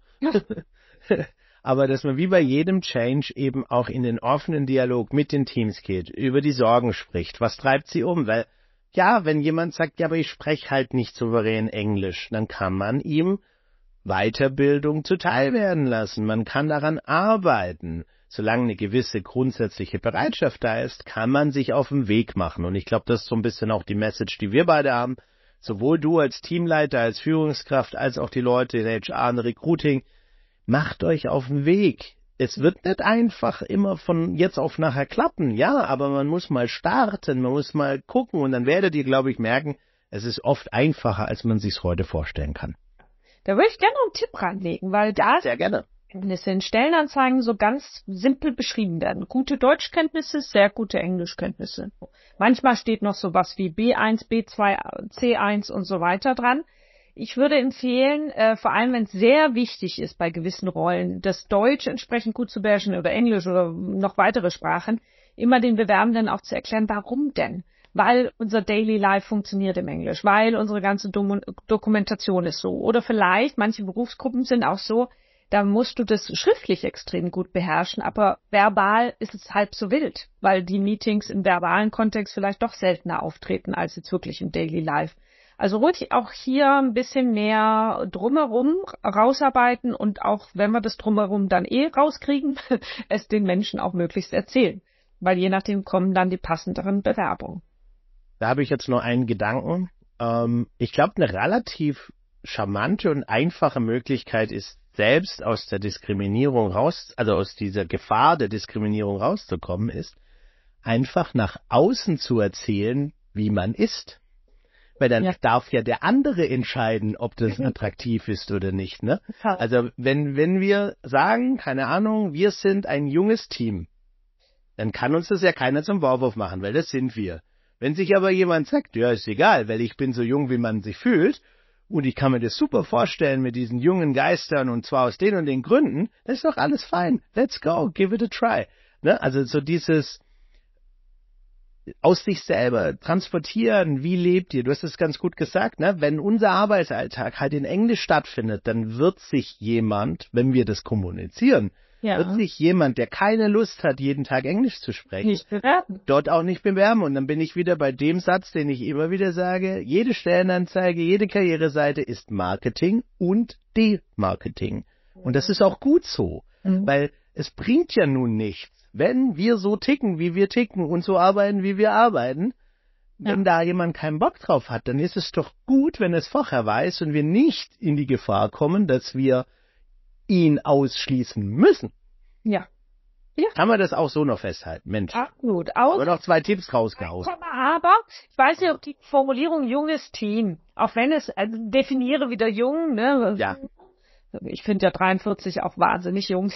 Speaker 1: aber dass man wie bei jedem Change eben auch in den offenen Dialog mit den Teams geht, über die Sorgen spricht, was treibt sie um, weil ja, wenn jemand sagt, ja, aber ich spreche halt nicht souverän Englisch, dann kann man ihm Weiterbildung zuteil werden lassen. Man kann daran arbeiten. Solange eine gewisse grundsätzliche Bereitschaft da ist, kann man sich auf den Weg machen. Und ich glaube, das ist so ein bisschen auch die Message, die wir beide haben. Sowohl du als Teamleiter, als Führungskraft, als auch die Leute in HR und Recruiting. Macht euch auf den Weg. Es wird nicht einfach immer von jetzt auf nachher klappen, ja, aber man muss mal starten, man muss mal gucken und dann werdet ihr, glaube ich, merken, es ist oft einfacher, als man sich's heute vorstellen kann.
Speaker 2: Da würde ich gerne noch einen Tipp ranlegen, weil da
Speaker 1: sehr gerne
Speaker 2: Kenntnisse in Stellenanzeigen so ganz simpel beschrieben werden. Gute Deutschkenntnisse, sehr gute Englischkenntnisse. Manchmal steht noch sowas wie B1, B2, C1 und so weiter dran. Ich würde empfehlen, vor allem wenn es sehr wichtig ist bei gewissen Rollen, das Deutsch entsprechend gut zu beherrschen oder Englisch oder noch weitere Sprachen, immer den Bewerbenden auch zu erklären, warum denn? Weil unser Daily Life funktioniert im Englisch, weil unsere ganze Dokumentation ist so. Oder vielleicht, manche Berufsgruppen sind auch so, da musst du das schriftlich extrem gut beherrschen, aber verbal ist es halb so wild, weil die Meetings im verbalen Kontext vielleicht doch seltener auftreten als jetzt wirklich im Daily Life. Also ruhig auch hier ein bisschen mehr drumherum rausarbeiten und auch, wenn wir das drumherum dann rauskriegen, es den Menschen auch möglichst erzählen. Weil je nachdem kommen dann die passenderen Bewerbungen.
Speaker 1: Da habe ich jetzt noch einen Gedanken. Ich glaube, eine relativ charmante und einfache Möglichkeit ist, selbst aus der Diskriminierung also aus dieser Gefahr der Diskriminierung rauszukommen, ist, einfach nach außen zu erzählen, wie man ist. Weil dann darf ja der andere entscheiden, ob das attraktiv ist oder nicht, ne? Also wenn wir sagen, keine Ahnung, wir sind ein junges Team, dann kann uns das ja keiner zum Vorwurf machen, weil das sind wir. Wenn sich aber jemand sagt, ja, ist egal, weil ich bin so jung, wie man sich fühlt, und ich kann mir das super vorstellen mit diesen jungen Geistern und zwar aus den und den Gründen, dann ist doch alles fein. Let's go, give it a try. Ne? Also so dieses aus sich selber transportieren, wie lebt ihr? Du hast es ganz gut gesagt, ne? Wenn unser Arbeitsalltag halt in Englisch stattfindet, dann wird sich jemand, wenn wir das kommunizieren, wird sich jemand, der keine Lust hat, jeden Tag Englisch zu sprechen,
Speaker 2: nicht bewerben.
Speaker 1: Dort auch nicht bewerben. Und dann bin ich wieder bei dem Satz, den ich immer wieder sage, jede Stellenanzeige, jede Karriereseite ist Marketing und Demarketing. Und das ist auch gut so, weil es bringt ja nun nichts, wenn wir so ticken, wie wir ticken und so arbeiten, wie wir arbeiten. Wenn da jemand keinen Bock drauf hat, dann ist es doch gut, wenn es vorher weiß und wir nicht in die Gefahr kommen, dass wir ihn ausschließen müssen.
Speaker 2: Ja.
Speaker 1: Kann man das auch so noch festhalten? Mensch.
Speaker 2: Ach gut.
Speaker 1: Aber noch 2 Tipps rausgehauen.
Speaker 2: Aber ich weiß nicht, ob die Formulierung junges Team, auch wenn es, also definiere wieder jung, ne?
Speaker 1: Ja.
Speaker 2: Ich finde ja 43 auch wahnsinnig jung.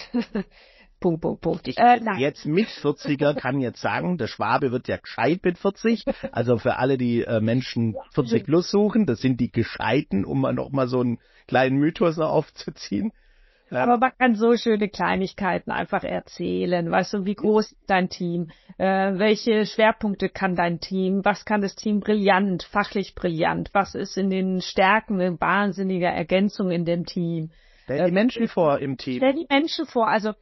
Speaker 2: Punkt.
Speaker 1: Ich jetzt mit 40er kann jetzt sagen, der Schwabe wird ja gescheit mit 40. Also für alle, die Menschen 40 plus suchen, das sind die Gescheiten, um mal noch mal so einen kleinen Mythos noch aufzuziehen.
Speaker 2: Aber man kann so schöne Kleinigkeiten einfach erzählen. Weißt du, wie groß ist dein Team? Welche Schwerpunkte kann dein Team? Was kann das Team brillant, fachlich brillant? Was ist in den Stärken eine wahnsinnige Ergänzung in dem Team?
Speaker 1: Stell die Menschen vor im Team.
Speaker 2: Stell die Menschen vor. Also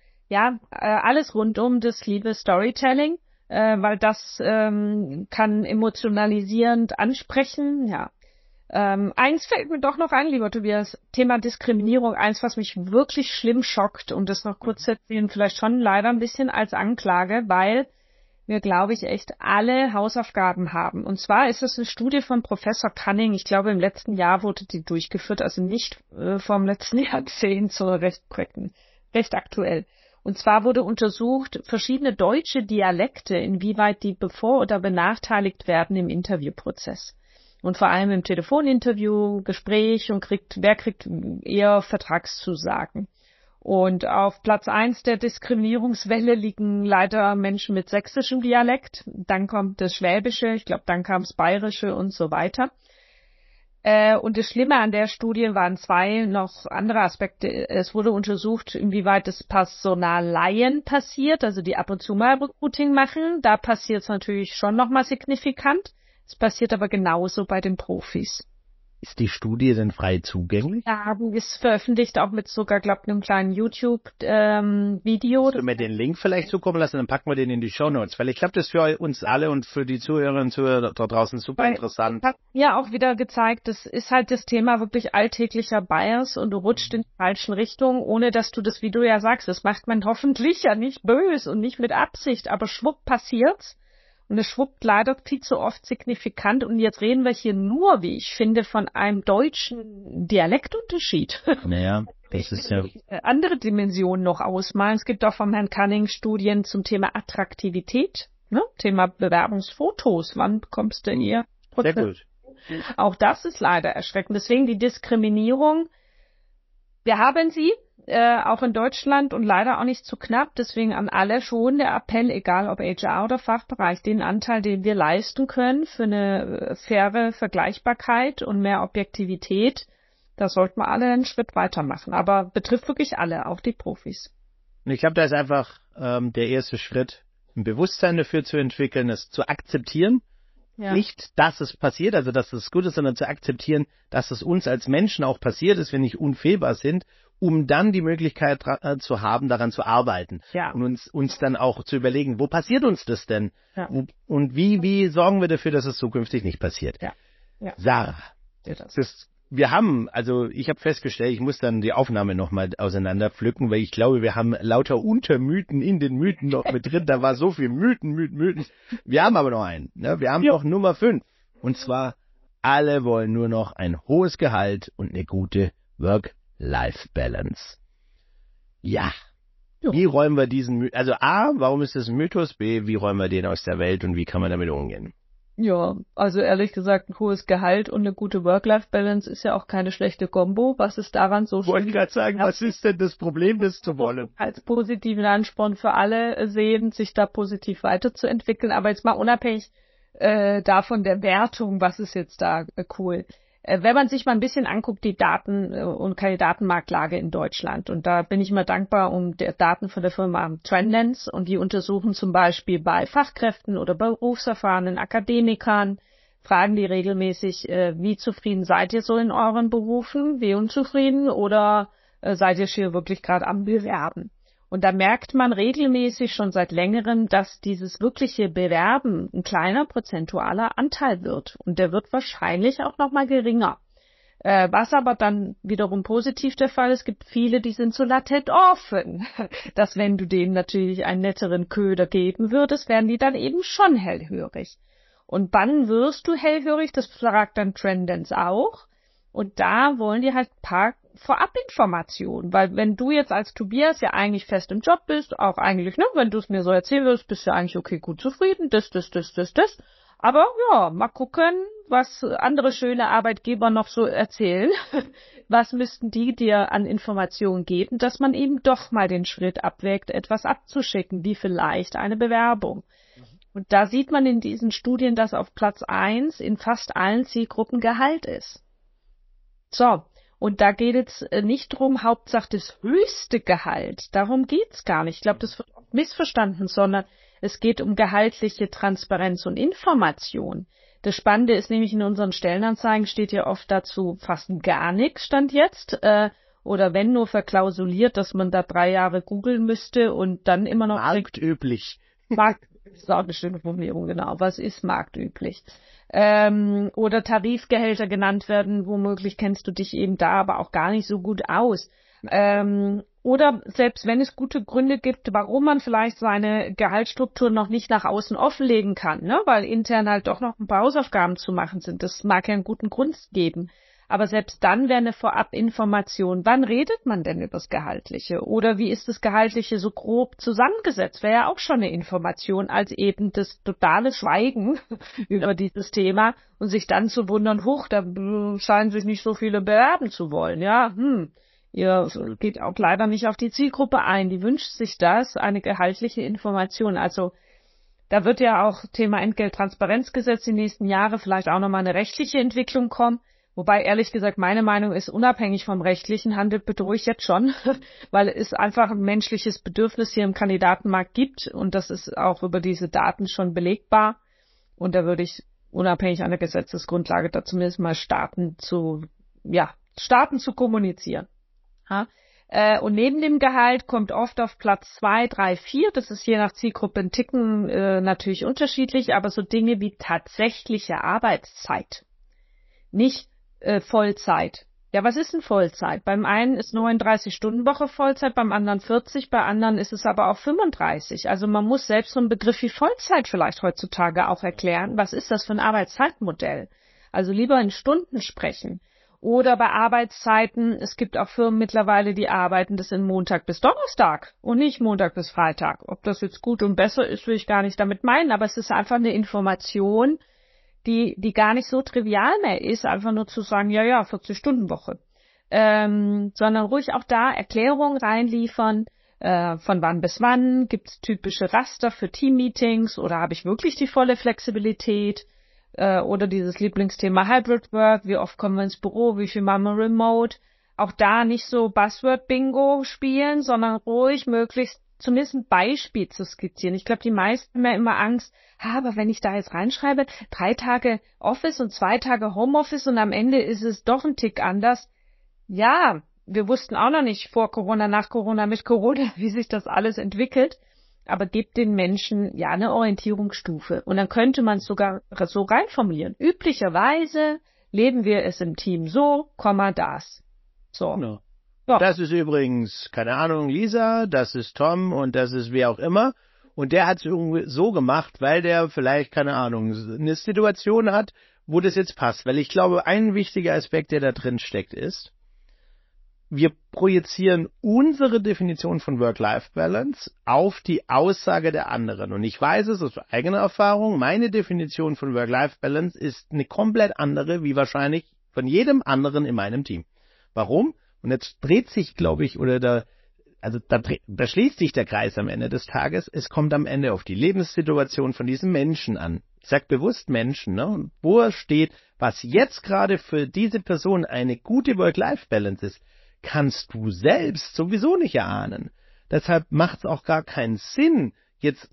Speaker 2: alles rund um das liebe Storytelling, weil das kann emotionalisierend ansprechen, ja. Eins fällt mir doch noch ein, lieber Tobias, Thema Diskriminierung, eins, was mich wirklich schlimm schockt, um das noch kurz zu erzählen, vielleicht schon leider ein bisschen als Anklage, weil wir, glaube ich, echt alle Hausaufgaben haben. Und zwar ist es eine Studie von Professor Cunning, ich glaube im letzten Jahr wurde die durchgeführt, also nicht vom letzten Jahrzehnt, sondern recht aktuell. Und zwar wurde untersucht, verschiedene deutsche Dialekte, inwieweit die bevor- oder benachteiligt werden im Interviewprozess. Und vor allem im Telefoninterview, Gespräch und wer kriegt eher Vertragszusagen. Und auf Platz 1 der Diskriminierungswelle liegen leider Menschen mit sächsischem Dialekt. Dann kommt das Schwäbische, ich glaube, dann kam das Bayerische und so weiter. Und das Schlimme an der Studie waren 2 noch andere Aspekte. Es wurde untersucht, inwieweit das Personaleien passiert, also die ab und zu mal Recruiting machen. Da passiert es natürlich schon nochmal signifikant. Es passiert aber genauso bei den Profis.
Speaker 1: Ist die Studie denn frei zugänglich?
Speaker 2: Ja, ist veröffentlicht auch mit sogar, glaube ich, einem kleinen YouTube-Video.
Speaker 1: Kannst du mir den Link vielleicht zukommen lassen, dann packen wir den in die Shownotes, weil ich glaube, das ist für uns alle und für die Zuhörerinnen und Zuhörer da draußen super interessant.
Speaker 2: Hat ja auch wieder gezeigt, das ist halt das Thema wirklich alltäglicher Bias und du rutscht in die falschen Richtungen, ohne dass du das, wie du ja sagst, das macht man hoffentlich ja nicht böse und nicht mit Absicht, aber schwupp passiert's. Und es schwuppt leider viel zu oft signifikant. Und jetzt reden wir hier nur, wie ich finde, von einem deutschen Dialektunterschied.
Speaker 1: Naja, das ist ja
Speaker 2: andere Dimensionen noch ausmalen. Es gibt auch vom Herrn Cunning Studien zum Thema Attraktivität, ne? Thema Bewerbungsfotos. Wann bekommst du eher Prozent?
Speaker 1: Sehr gut.
Speaker 2: Auch das ist leider erschreckend. Deswegen die Diskriminierung. Wir haben sie. Auch in Deutschland und leider auch nicht zu knapp. Deswegen an alle schon der Appell, egal ob HR oder Fachbereich, den Anteil, den wir leisten können für eine faire Vergleichbarkeit und mehr Objektivität, da sollten wir alle einen Schritt weitermachen. Aber betrifft wirklich alle, auch die Profis.
Speaker 1: Und ich glaube, da ist einfach der erste Schritt, ein Bewusstsein dafür zu entwickeln, es zu akzeptieren. Ja. Nicht, dass es passiert, also dass es gut ist, sondern zu akzeptieren, dass es uns als Menschen auch passiert ist, wenn nicht unfehlbar sind, um dann die Möglichkeit zu haben, daran zu arbeiten.
Speaker 2: Ja.
Speaker 1: Und uns dann auch zu überlegen, wo passiert uns das denn?
Speaker 2: Ja.
Speaker 1: Und wie sorgen wir dafür, dass es zukünftig nicht passiert?
Speaker 2: Ja. Ja.
Speaker 1: Sarah, ich habe festgestellt, ich muss dann die Aufnahme nochmal auseinander pflücken, weil ich glaube, wir haben lauter Untermythen in den Mythen noch mit drin. Da war so viel Mythen. Wir haben aber noch einen. Ne? Wir haben noch Nummer 5. Und zwar, alle wollen nur noch ein hohes Gehalt und eine gute Work-Life-Balance. Ja. Wie räumen wir diesen Mythos? Also A, warum ist das ein Mythos? B, wie räumen wir den aus der Welt und wie kann man damit umgehen?
Speaker 2: Ja, also ehrlich gesagt, ein hohes Gehalt und eine gute Work-Life-Balance ist ja auch keine schlechte Kombo. Was ist daran so
Speaker 1: Ich wollte gerade sagen, was ist denn das Problem, das zu wollen?
Speaker 2: als positiven Ansporn für alle sehen, sich da positiv weiterzuentwickeln. Aber jetzt mal unabhängig davon der Wertung, was ist jetzt da cool. Wenn man sich mal ein bisschen anguckt, die Daten und Kandidatenmarktlage in Deutschland, und da bin ich mal dankbar um die Daten von der Firma Trendlens, und die untersuchen zum Beispiel bei Fachkräften oder berufserfahrenen Akademikern, fragen die regelmäßig, wie zufrieden seid ihr so in euren Berufen, wie unzufrieden, oder seid ihr hier wirklich gerade am Bewerben? Und da merkt man regelmäßig schon seit längerem, dass dieses wirkliche Bewerben ein kleiner prozentualer Anteil wird. Und der wird wahrscheinlich auch nochmal geringer. Was aber dann wiederum positiv der Fall ist, gibt viele, die sind so latent offen, dass wenn du denen natürlich einen netteren Köder geben würdest, werden die dann eben schon hellhörig. Und wann wirst du hellhörig? Das fragt dann Trendlens auch. Und da wollen die halt ein paar Vorabinformationen, weil wenn du jetzt als Tobias ja eigentlich fest im Job bist, auch eigentlich, ne, wenn du es mir so erzählen würdest, bist du ja eigentlich okay, gut zufrieden, das. Aber ja, mal gucken, was andere schöne Arbeitgeber noch so erzählen. Was müssten die dir an Informationen geben, dass man eben doch mal den Schritt abwägt, etwas abzuschicken, wie vielleicht eine Bewerbung. Und da sieht man in diesen Studien, dass auf Platz 1 in fast allen Zielgruppen Gehalt ist. So, und da geht es nicht drum, Hauptsache das höchste Gehalt. Darum geht's gar nicht. Ich glaube, das wird missverstanden, sondern es geht um gehaltliche Transparenz und Information. Das Spannende ist nämlich, in unseren Stellenanzeigen steht ja oft dazu fast gar nichts, Stand jetzt. Oder wenn nur verklausuliert, dass man da 3 Jahre googeln müsste und dann immer noch...
Speaker 1: Marktüblich.
Speaker 2: Das ist auch eine schöne Formulierung, genau. Was ist marktüblich? Oder Tarifgehälter genannt werden, womöglich kennst du dich eben da aber auch gar nicht so gut aus. Oder selbst wenn es gute Gründe gibt, warum man vielleicht seine Gehaltsstruktur noch nicht nach außen offenlegen kann, ne? Weil intern halt doch noch ein paar Hausaufgaben zu machen sind. Das mag ja einen guten Grund geben. Aber selbst dann wäre eine Vorabinformation, wann redet man denn über das Gehaltliche? Oder wie ist das Gehaltliche so grob zusammengesetzt? Wäre ja auch schon eine Information, als eben das totale Schweigen über dieses Thema und sich dann zu wundern, huch, da scheinen sich nicht so viele bewerben zu wollen. Ja, ihr geht auch leider nicht auf die Zielgruppe ein. Die wünscht sich das, eine gehaltliche Information. Also da wird ja auch Thema Entgelttransparenzgesetz die nächsten Jahre vielleicht auch nochmal eine rechtliche Entwicklung kommen. Wobei, ehrlich gesagt, meine Meinung ist, unabhängig vom Rechtlichen, handelt bitte ruhig jetzt schon, weil es einfach ein menschliches Bedürfnis hier im Kandidatenmarkt gibt und das ist auch über diese Daten schon belegbar. Und da würde ich unabhängig an der Gesetzesgrundlage da zumindest mal starten zu kommunizieren. Ja? Und neben dem Gehalt kommt oft auf Platz 2, 3, 4, das ist je nach Zielgruppe ein Ticken natürlich unterschiedlich, aber so Dinge wie tatsächliche Arbeitszeit. Nicht Vollzeit. Ja, was ist denn Vollzeit? Beim einen ist 39-Stunden-Woche Vollzeit, beim anderen 40, bei anderen ist es aber auch 35. Also man muss selbst so einen Begriff wie Vollzeit vielleicht heutzutage auch erklären. Was ist das für ein Arbeitszeitmodell? Also lieber in Stunden sprechen. Oder bei Arbeitszeiten, es gibt auch Firmen mittlerweile, die arbeiten das in Montag bis Donnerstag und nicht Montag bis Freitag. Ob das jetzt gut und besser ist, will ich gar nicht damit meinen, aber es ist einfach eine Information, die gar nicht so trivial mehr ist, einfach nur zu sagen, 40-Stunden-Woche. Sondern ruhig auch da Erklärungen reinliefern, von wann bis wann, gibt es typische Raster für Teammeetings oder habe ich wirklich die volle Flexibilität oder dieses Lieblingsthema Hybrid Work, wie oft kommen wir ins Büro, wie viel machen wir remote. Auch da nicht so Buzzword-Bingo spielen, sondern ruhig möglichst zumindest ein Beispiel zu skizzieren. Ich glaube, die meisten haben ja immer Angst, aber wenn ich da jetzt reinschreibe, 3 Tage Office und 2 Tage Homeoffice und am Ende ist es doch ein Tick anders. Ja, wir wussten auch noch nicht vor Corona, nach Corona, mit Corona, wie sich das alles entwickelt. Aber gebt den Menschen ja eine Orientierungsstufe. Und dann könnte man es sogar so reinformulieren. Üblicherweise leben wir es im Team so, das. So.
Speaker 1: No. Ja. Das ist übrigens, keine Ahnung, Lisa, das ist Tom und das ist wer auch immer. Und der hat es irgendwie so gemacht, weil der vielleicht, keine Ahnung, eine Situation hat, wo das jetzt passt. Weil ich glaube, ein wichtiger Aspekt, der da drin steckt, ist, wir projizieren unsere Definition von Work-Life-Balance auf die Aussage der anderen. Und ich weiß es aus eigener Erfahrung, meine Definition von Work-Life-Balance ist eine komplett andere, wie wahrscheinlich von jedem anderen in meinem Team. Warum? Und jetzt dreht sich, glaube ich, da schließt sich der Kreis am Ende des Tages. Es kommt am Ende auf die Lebenssituation von diesem Menschen an. Ich sage bewusst Menschen, ne? Und wo er steht, was jetzt gerade für diese Person eine gute Work-Life-Balance ist, kannst du selbst sowieso nicht erahnen. Deshalb macht es auch gar keinen Sinn, jetzt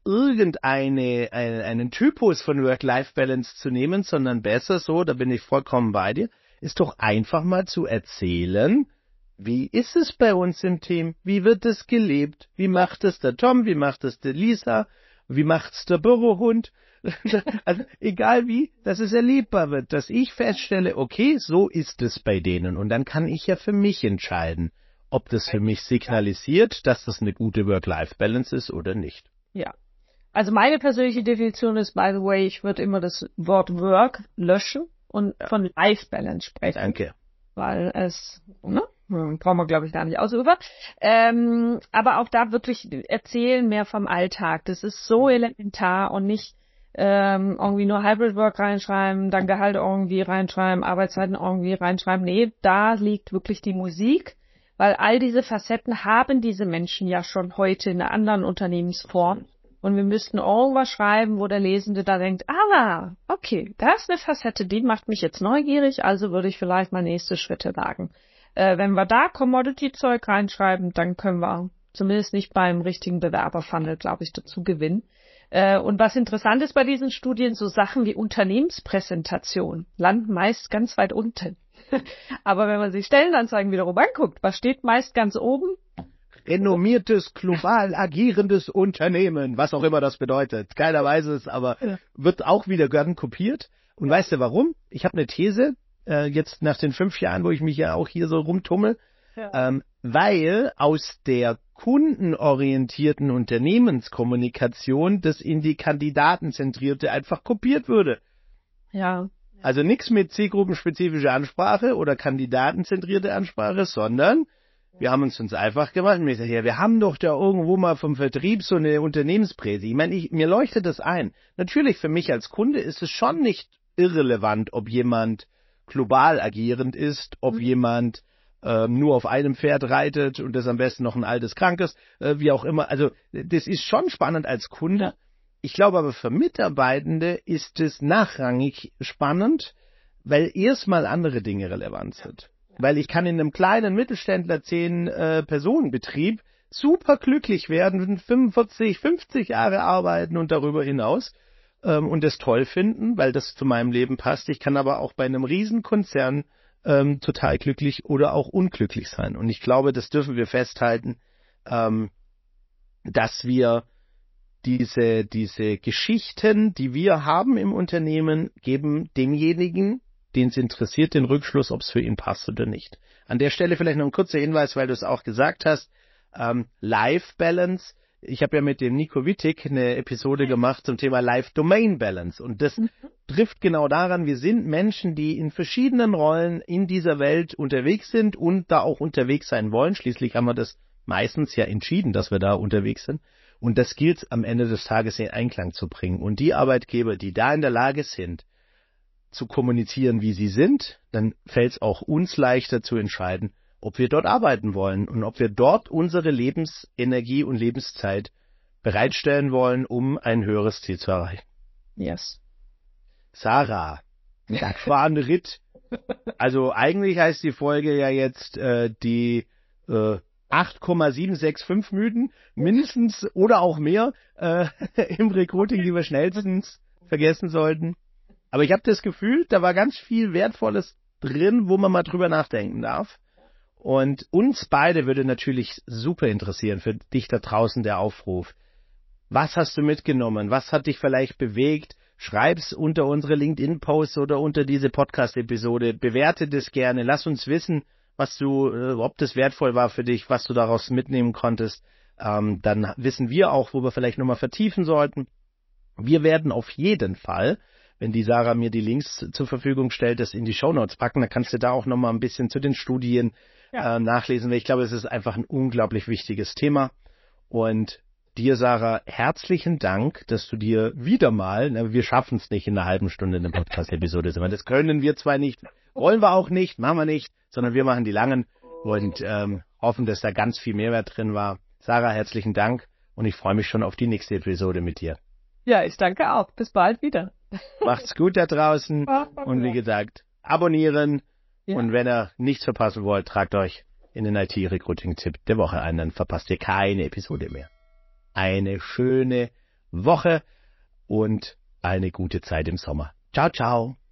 Speaker 1: einen Typus von Work-Life-Balance zu nehmen, sondern besser so, da bin ich vollkommen bei dir, ist doch einfach mal zu erzählen, wie ist es bei uns im Team? Wie wird es gelebt? Wie macht es der Tom? Wie macht es der Lisa? Wie macht's der Bürohund? Also egal wie, dass es erlebbar wird, dass ich feststelle, okay, so ist es bei denen. Und dann kann ich ja für mich entscheiden, ob das für mich signalisiert, dass das eine gute Work-Life-Balance ist oder nicht.
Speaker 2: Ja. Also meine persönliche Definition ist, by the way, ich würde immer das Wort Work löschen und von Life-Balance sprechen.
Speaker 1: Danke.
Speaker 2: Weil es, ne? Brauchen wir, glaube ich, gar nicht ausüber. Aber auch da wirklich erzählen mehr vom Alltag. Das ist so elementar und nicht irgendwie nur Hybrid Work reinschreiben, dann Gehalt irgendwie reinschreiben, Arbeitszeiten irgendwie reinschreiben. Nee, da liegt wirklich die Musik, weil all diese Facetten haben diese Menschen ja schon heute in einer anderen Unternehmensform. Und wir müssten irgendwas schreiben, wo der Lesende da denkt, okay, da ist eine Facette, die macht mich jetzt neugierig, also würde ich vielleicht mal nächste Schritte wagen. Wenn wir da Commodity-Zeug reinschreiben, dann können wir zumindest nicht beim richtigen Bewerberfunnel, glaube ich, dazu gewinnen. Und was interessant ist bei diesen Studien, so Sachen wie Unternehmenspräsentation landen meist ganz weit unten. Aber wenn man sich Stellenanzeigen wiederum anguckt, was steht meist ganz oben?
Speaker 1: Renommiertes, global agierendes Unternehmen, was auch immer das bedeutet. Keiner weiß es, aber wird auch wieder gern kopiert. Und weißt du warum? Ich habe eine These, jetzt nach den 5 Jahren, wo ich mich ja auch hier so rumtummel, weil aus der kundenorientierten Unternehmenskommunikation das in die Kandidatenzentrierte einfach kopiert würde.
Speaker 2: Ja.
Speaker 1: Also nichts mit zielgruppenspezifischer Ansprache oder kandidatenzentrierte Ansprache, sondern wir haben uns einfach gemacht. Und ich sage, ja, wir haben doch da irgendwo mal vom Vertrieb so eine Unternehmenspräse. Ich meine, mir leuchtet das ein. Natürlich für mich als Kunde ist es schon nicht irrelevant, ob jemand global agierend ist, ob jemand nur auf einem Pferd reitet und das am besten noch ein altes, krankes, wie auch immer. Also das ist schon spannend als Kunde. Ich glaube aber für Mitarbeitende ist es nachrangig spannend, weil erstmal andere Dinge relevant sind. Weil ich kann in einem kleinen Mittelständler 10-Personen-Betrieb super glücklich werden, 45, 50 Jahre arbeiten und darüber hinaus und das toll finden, weil das zu meinem Leben passt. Ich kann aber auch bei einem Riesenkonzern total glücklich oder auch unglücklich sein. Und ich glaube, das dürfen wir festhalten, dass wir diese Geschichten, die wir haben im Unternehmen, geben demjenigen, den es interessiert, den Rückschluss, ob es für ihn passt oder nicht. An der Stelle vielleicht noch ein kurzer Hinweis, weil du es auch gesagt hast, Life Balance. Ich habe ja mit dem Nico Wittig eine Episode gemacht zum Thema Life Domain Balance. Und das trifft genau daran, wir sind Menschen, die in verschiedenen Rollen in dieser Welt unterwegs sind und da auch unterwegs sein wollen. Schließlich haben wir das meistens ja entschieden, dass wir da unterwegs sind. Und das gilt am Ende des Tages in Einklang zu bringen. Und die Arbeitgeber, die da in der Lage sind, zu kommunizieren, wie sie sind, dann fällt es auch uns leichter zu entscheiden, ob wir dort arbeiten wollen und ob wir dort unsere Lebensenergie und Lebenszeit bereitstellen wollen, um ein höheres Ziel zu erreichen.
Speaker 2: Yes.
Speaker 1: Sarah, das war ein Ritt. Also eigentlich heißt die Folge ja jetzt die 8,765 Mythen, mindestens oder auch mehr im Recruiting, die wir schnellstens vergessen sollten. Aber ich habe das Gefühl, da war ganz viel Wertvolles drin, wo man mal drüber nachdenken darf. Und uns beide würde natürlich super interessieren, für dich da draußen der Aufruf. Was hast du mitgenommen? Was hat dich vielleicht bewegt? Schreib's unter unsere LinkedIn-Posts oder unter diese Podcast-Episode. Bewerte das gerne. Lass uns wissen, ob das wertvoll war für dich, was du daraus mitnehmen konntest. Dann wissen wir auch, wo wir vielleicht nochmal vertiefen sollten. Wir werden auf jeden Fall, wenn die Sarah mir die Links zur Verfügung stellt, das in die Shownotes packen. Da kannst du da auch nochmal ein bisschen zu den Studien nachlesen, weil ich glaube, es ist einfach ein unglaublich wichtiges Thema. Und dir, Sarah, herzlichen Dank, dass du dir wieder mal, wir schaffen es nicht in einer halben Stunde eine Podcast-Episode, das können wir zwar nicht, wollen wir auch nicht, machen wir nicht, sondern wir machen die langen und hoffen, dass da ganz viel Mehrwert drin war. Sarah, herzlichen Dank und ich freue mich schon auf die nächste Episode mit dir.
Speaker 2: Ja, ich danke auch. Bis bald wieder.
Speaker 1: Macht's gut da draußen und wie gesagt, abonnieren und wenn ihr nichts verpassen wollt, tragt euch in den IT-Recruiting-Tipp der Woche ein, dann verpasst ihr keine Episode mehr. Eine schöne Woche und eine gute Zeit im Sommer. Ciao, ciao.